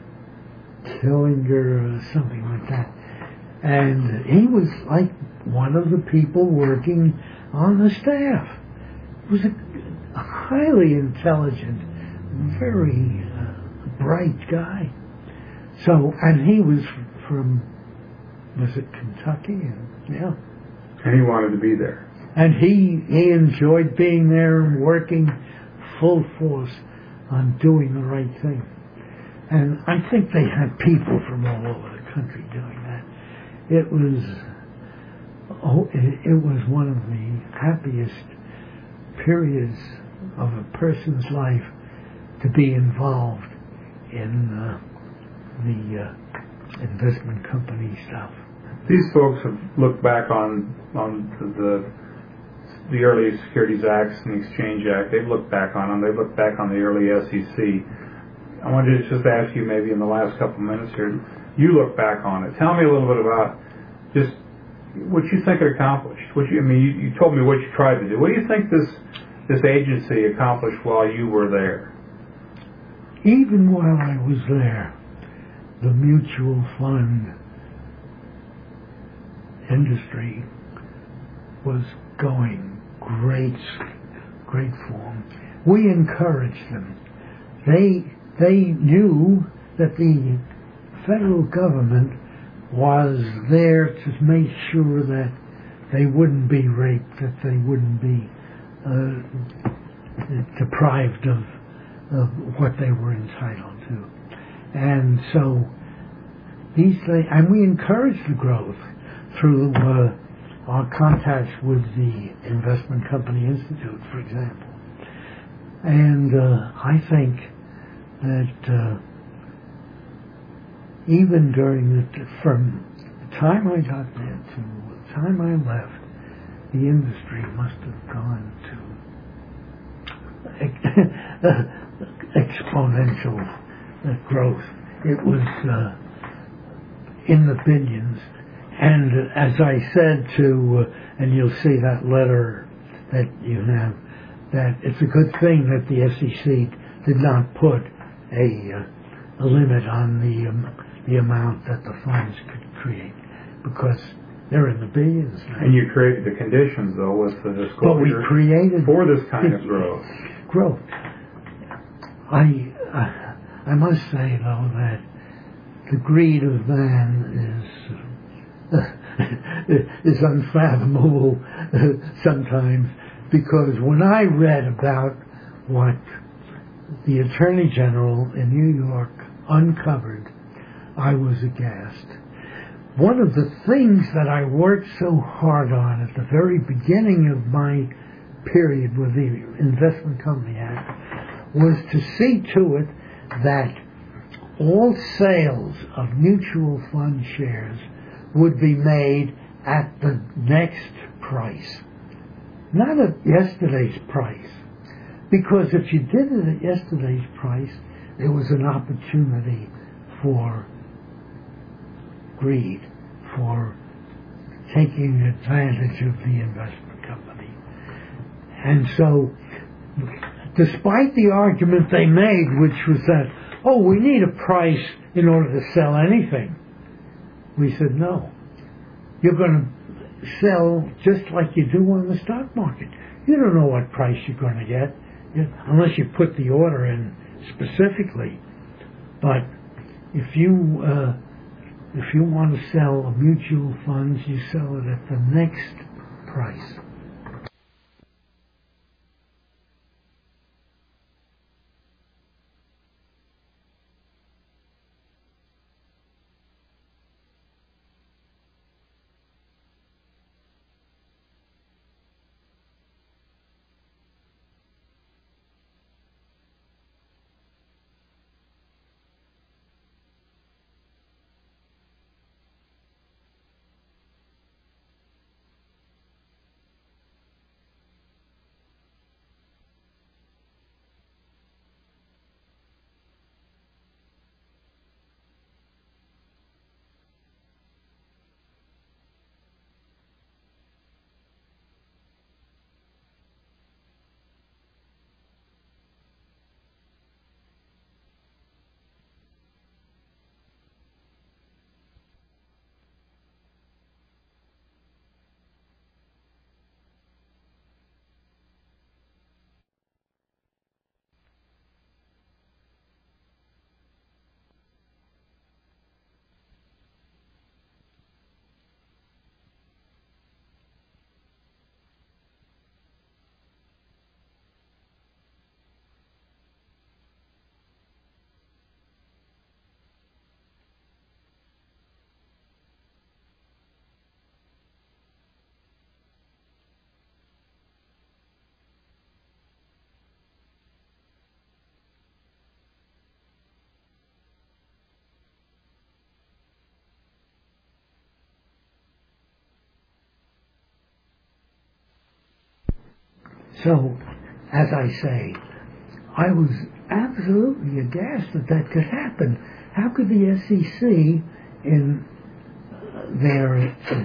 Killinger or something like that. And he was like one of the people working on the staff. He was a, a highly intelligent, very uh, bright guy. So, and he was from, was it Kentucky? Yeah.
And he wanted to be there.
And he, he enjoyed being there and working full force on doing the right thing. And I think they had people from all over the country doing that. It was, oh, it, it was one of the happiest periods of a person's life to be involved in uh, the uh, investment company stuff.
These folks have looked back on on the the early Securities Acts and the Exchange Act. They've looked back on them. They've looked back on the early S E C. I wanted to just ask you, maybe in the last couple of minutes here, you look back on it. Tell me a little bit about just what you think it accomplished. What you, I mean, you, you told me what you tried to do. What do you think this this agency accomplished while you were there?
Even while I was there, the mutual fund industry was going great, great form. We encouraged them. They they knew that the federal government was there to make sure that they wouldn't be raped, that they wouldn't be uh, deprived of, of what they were entitled to. And so these things, and we encouraged the growth through uh, our contacts with the Investment Company Institute, for example. And uh, I think that uh, even during the, from the time I got there to the time I left, the industry must have gone to exponential growth. It was uh, in the billions. And as I said to, uh, and you'll see that letter that you have, that it's a good thing that the S E C did not put a, uh, a limit on the um, the amount that the funds could create, because they're in the billions now.
And you created the conditions, though, with the disclosure
but we created
for this kind of growth.
Growth. I, I I must say, though, that the greed of man is uh, is unfathomable sometimes, because when I read about what the Attorney General in New York uncovered, I was aghast. One of the things that I worked so hard on at the very beginning of my period with the Investment Company Act was to see to it that all sales of mutual fund shares would be made at the next price, not at yesterday's price. Because if you did it at yesterday's price, there was an opportunity for greed, for taking advantage of the investment company. And so, despite the argument they made, which was that, oh, we need a price in order to sell anything, we said, no. You're going to sell just like you do on the stock market. You don't know what price you're going to get, unless you put the order in specifically. But if you uh, if you want to sell mutual funds, you sell it at the next price. So, as I say, I was absolutely aghast that that could happen. How could the S E C, in their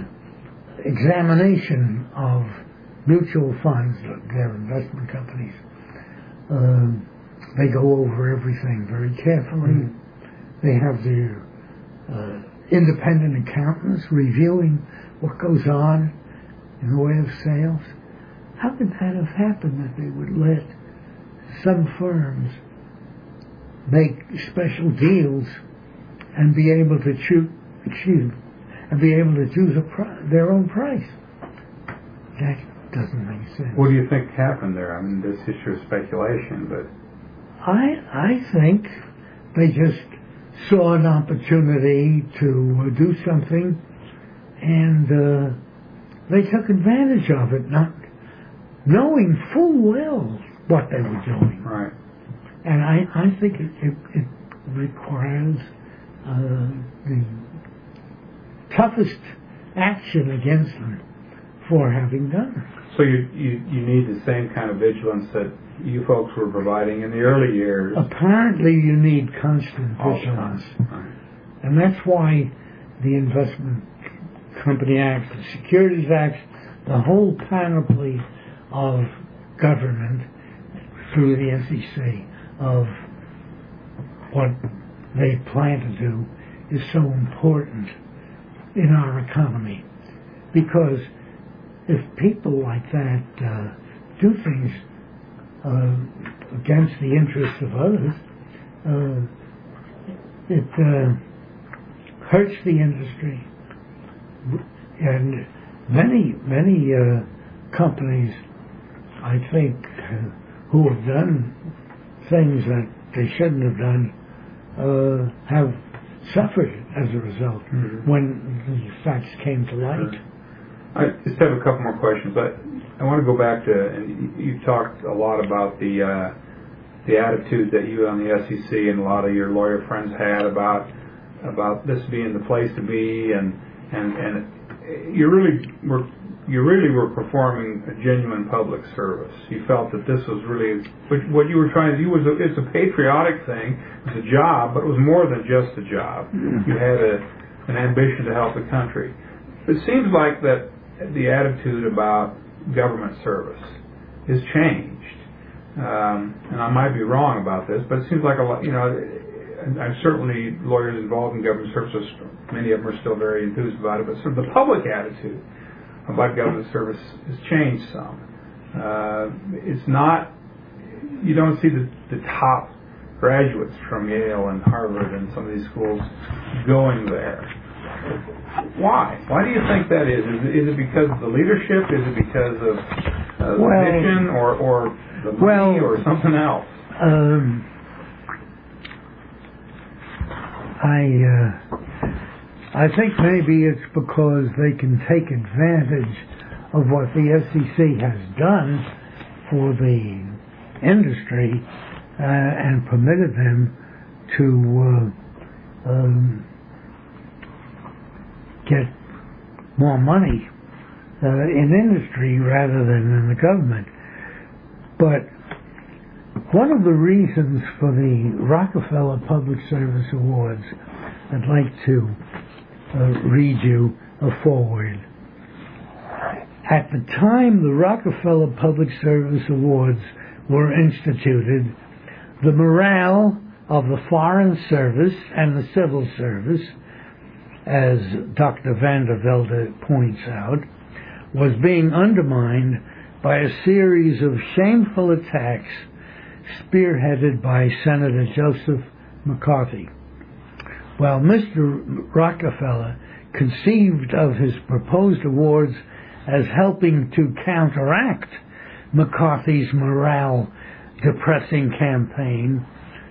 examination of mutual funds, their investment companies, um, they go over everything very carefully. Mm-hmm. They have their uh, independent accountants reviewing what goes on in the way of sales. How could that have happened that they would let some firms make special deals and be able to choose, excuse me, and be able to choose a pri- their own price? That doesn't make sense.
What do you think happened there? I mean, this is your speculation, but
I I think they just saw an opportunity to uh, do something, and uh, they took advantage of it, not knowing full well what they were doing.
Right.
And I, I think it, it, it requires uh, the toughest action against them for having done it.
So you, you, you need the same kind of vigilance that you folks were providing in the early years.
Apparently you need constant vigilance.
Right.
And that's why the Investment Company Act, the Securities Act, the whole panoply of government through the S E C of what they plan to do is so important in our economy. Because if people like that uh, do things uh, against the interests of others, uh, it uh, hurts the industry. and many, many uh, companies, I think, uh, who have done things that they shouldn't have done, uh, have suffered as a result mm-hmm. when the facts came to light.
Sure. I just have a couple more questions, but I want to go back to, and you talked a lot about the uh, the attitude that you on the S E C and a lot of your lawyer friends had about about this being the place to be, and and and you really were you really were performing a genuine public service. You felt that this was really what you were trying to do was a, it's a patriotic thing. It's a job, but it was more than just a job. You had a an ambition to help the country. It seems like that the attitude about government service has changed. Um, and I might be wrong about this, but it seems like a lot, you know, I'm certainly lawyers involved in government services, many of them are still very enthused about it, but sort of the public attitude about government service has changed some. Uh, it's not, you don't see the, the top graduates from Yale and Harvard and some of these schools going there. Why? Why do you think that is? Is it, is it because of the leadership? Is it because of uh, the
well,
mission, or, or the money,
well,
or something else?
Um, I uh, I think maybe it's because they can take advantage of what the S E C has done for the industry uh, and permitted them to uh, um, get more money uh, in industry rather than in the government. But one of the reasons for the Rockefeller Public Service Awards, I'd like to uh, read you a foreword. At the time the Rockefeller Public Service Awards were instituted, the morale of the Foreign Service and the Civil Service, as Doctor Vander Velde points out, was being undermined by a series of shameful attacks spearheaded by Senator Joseph McCarthy. While Mister Rockefeller conceived of his proposed awards as helping to counteract McCarthy's morale-depressing campaign,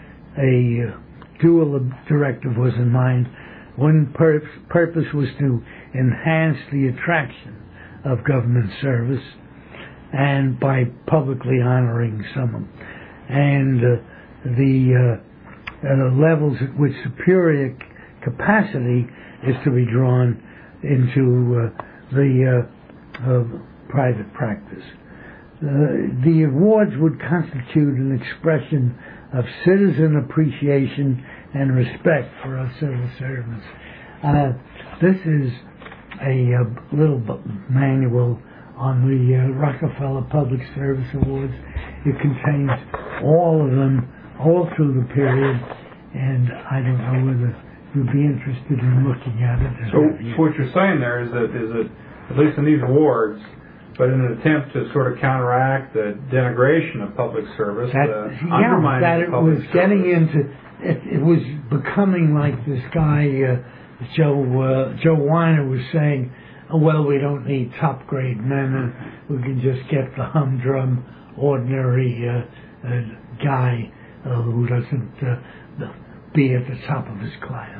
a dual directive was in mind. One pur- purpose was to enhance the attraction of government service, and by publicly honoring some, and uh, the uh, uh, levels at which superior c- capacity is to be drawn into uh, the uh, uh, private practice. Uh, the awards would constitute an expression of citizen appreciation and respect for our civil servants. Uh, this is a, a little manual on the uh, Rockefeller Public Service Awards. It contains all of them, all through the period, and I don't know whether you'd be interested in looking at it.
So, so what you're saying there is that, is that, at least in these awards, but in an attempt to sort of counteract the denigration of public service,
that,
the
yeah,
undermining
that
of
it
public
was
service.
getting into, it, it was becoming like this guy, uh, Joe uh, Joe Weiner was saying, oh, well, we don't need top grade men, uh, we can just get the humdrum, ordinary uh, uh, guy uh, who doesn't uh, be at the top of his class.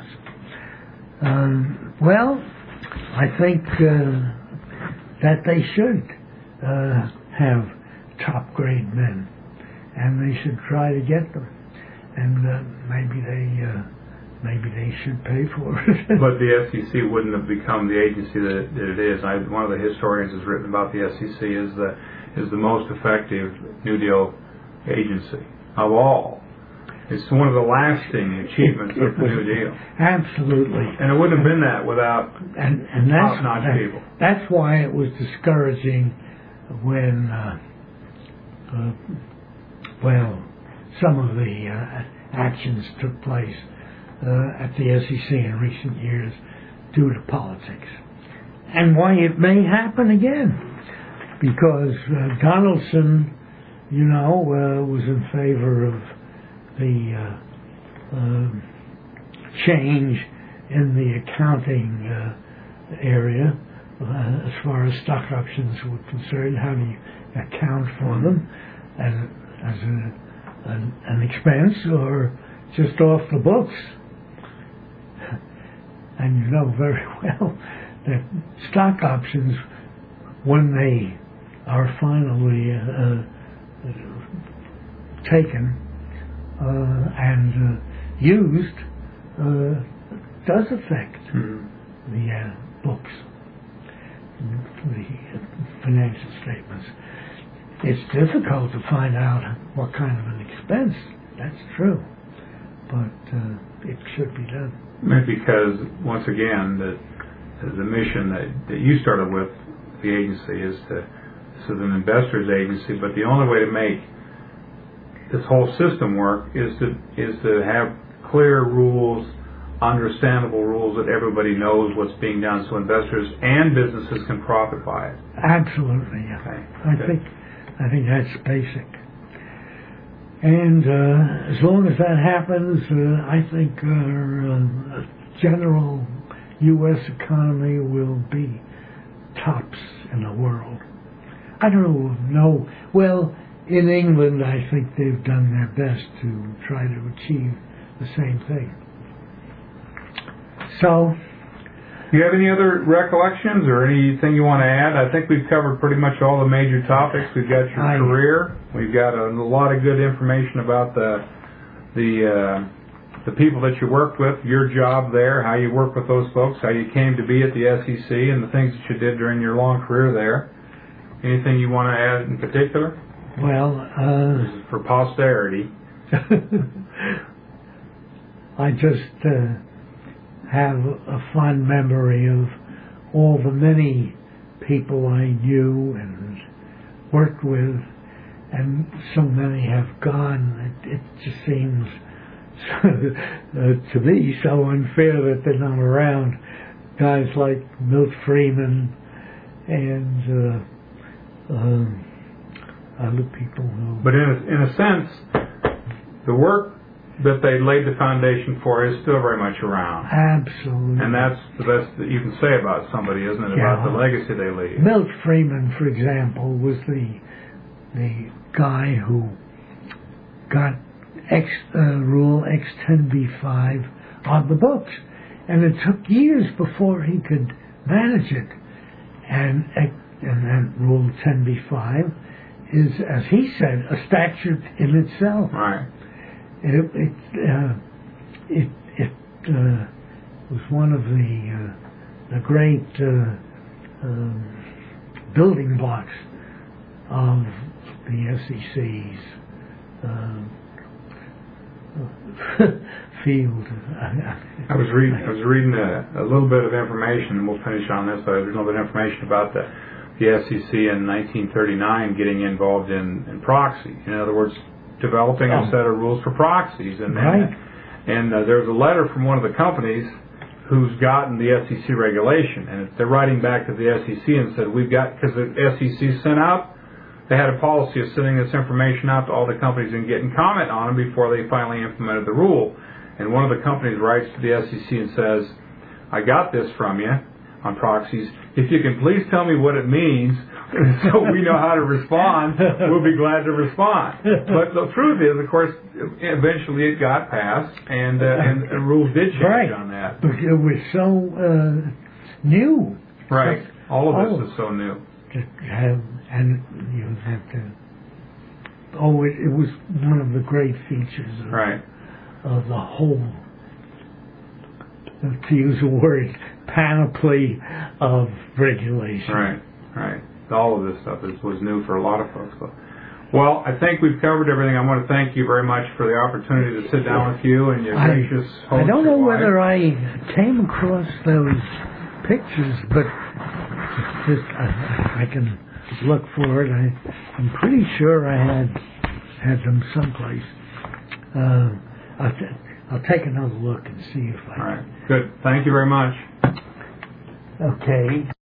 Um, well, I think uh, that they should uh, have top grade men, and they should try to get them, and uh, maybe they uh, maybe they should pay for it.
But the S E C wouldn't have become the agency that, that it is. I, one of the historians has written about the S E C is the is the most effective New Deal agency of all. It's one of the lasting achievements
it, it
of the
was,
New Deal.
Absolutely.
And it wouldn't have been that without
and, and that's,
top-notch
that,
people.
That's why it was discouraging when, uh, uh, well, some of the uh, actions took place uh, at the S E C in recent years due to politics. And why it may happen again. Because uh, Donaldson, you know, uh, was in favor of the uh, uh, change in the accounting uh, area uh, as far as stock options were concerned. How do you account for them as, as a, an, an expense or just off the books? And you know very well that stock options, when they are finally uh, uh, taken uh, and uh, used, uh, does affect mm-hmm. the uh, books, the financial statements. It's difficult to find out what kind of an expense. That's true, but uh, it should be done.
Because once again, the the mission that, that you started with the agency is to this is an investor's agency, but the only way to make this whole system work is to is to have clear rules, understandable rules that everybody knows what's being done, so investors and businesses can profit by it.
Absolutely, yeah.
Okay.
I
Good.
think I think that's basic. And uh, as long as that happens, uh, I think our uh, general U S economy will be tops in the world. I don't know. Well, in England, I think they've done their best to try to achieve the same thing. So,
do you have any other recollections or anything you want to add? I think we've covered pretty much all the major topics. We've got your
I,
career. We've got a, a lot of good information about the the uh, the people that you worked with, your job there, how you worked with those folks, how you came to be at the S E C, and the things that you did during your long career there. Anything you want to add in particular?
Well, uh,
this is for posterity.
I just uh, have a fond memory of all the many people I knew and worked with, and so many have gone. It, it just seems uh, to me so unfair that they're not around. Guys like Milt Freeman and uh, uh, other people who...
But in a, in a sense, the work that they laid the foundation for is still very much around.
Absolutely.
And that's the best that you can say about somebody, isn't it?
Yeah.
About the legacy they leave.
Milt Freeman, for example, was the the guy who got X uh, Rule X ten B five on the books, and it took years before he could manage it. And and that Rule ten B five is, as he said, a statute in itself.
Right.
It it uh, it, it uh, was one of the uh, the great uh, uh, building blocks of the S E C's uh, field.
I was reading. I was reading a, a little bit of information, and we'll finish on this. But there's a little bit of information about the the S E C in nineteen thirty-nine getting involved in, in proxy. In other words, developing
oh.
a set of rules for proxies, and
right.
and, and uh, there was a letter from one of the companies who's gotten the S E C regulation, and they're writing back to the S E C and said, we've got, because the S E C sent out, they had a policy of sending this information out to all the companies and getting comment on them before they finally implemented the rule. And one of the companies writes to the S E C and says, I got this from you on proxies. If you can please tell me what it means so we know how to respond, we'll be glad to respond. But the truth is, of course, eventually it got passed, and, uh, and, and rules did change
right.
on that.
But it was so uh, new.
Right. All of
oh,
this is so new.
To have, and you have to... Oh, it, it was one of the great features of,
right.
of the whole, to use the word, panoply of regulation.
Right, right. All of this stuff is, was new for a lot of folks. So. Well, I think we've covered everything. I want to thank you very much for the opportunity to sit down with you and your gracious
I, I don't know
wife.
whether I came across those pictures, but just, I, I can look for it. I, I'm pretty sure I had had them someplace. Uh, I'll, t- I'll take another look and see if I...
All right. Good. Thank you very much.
Okay.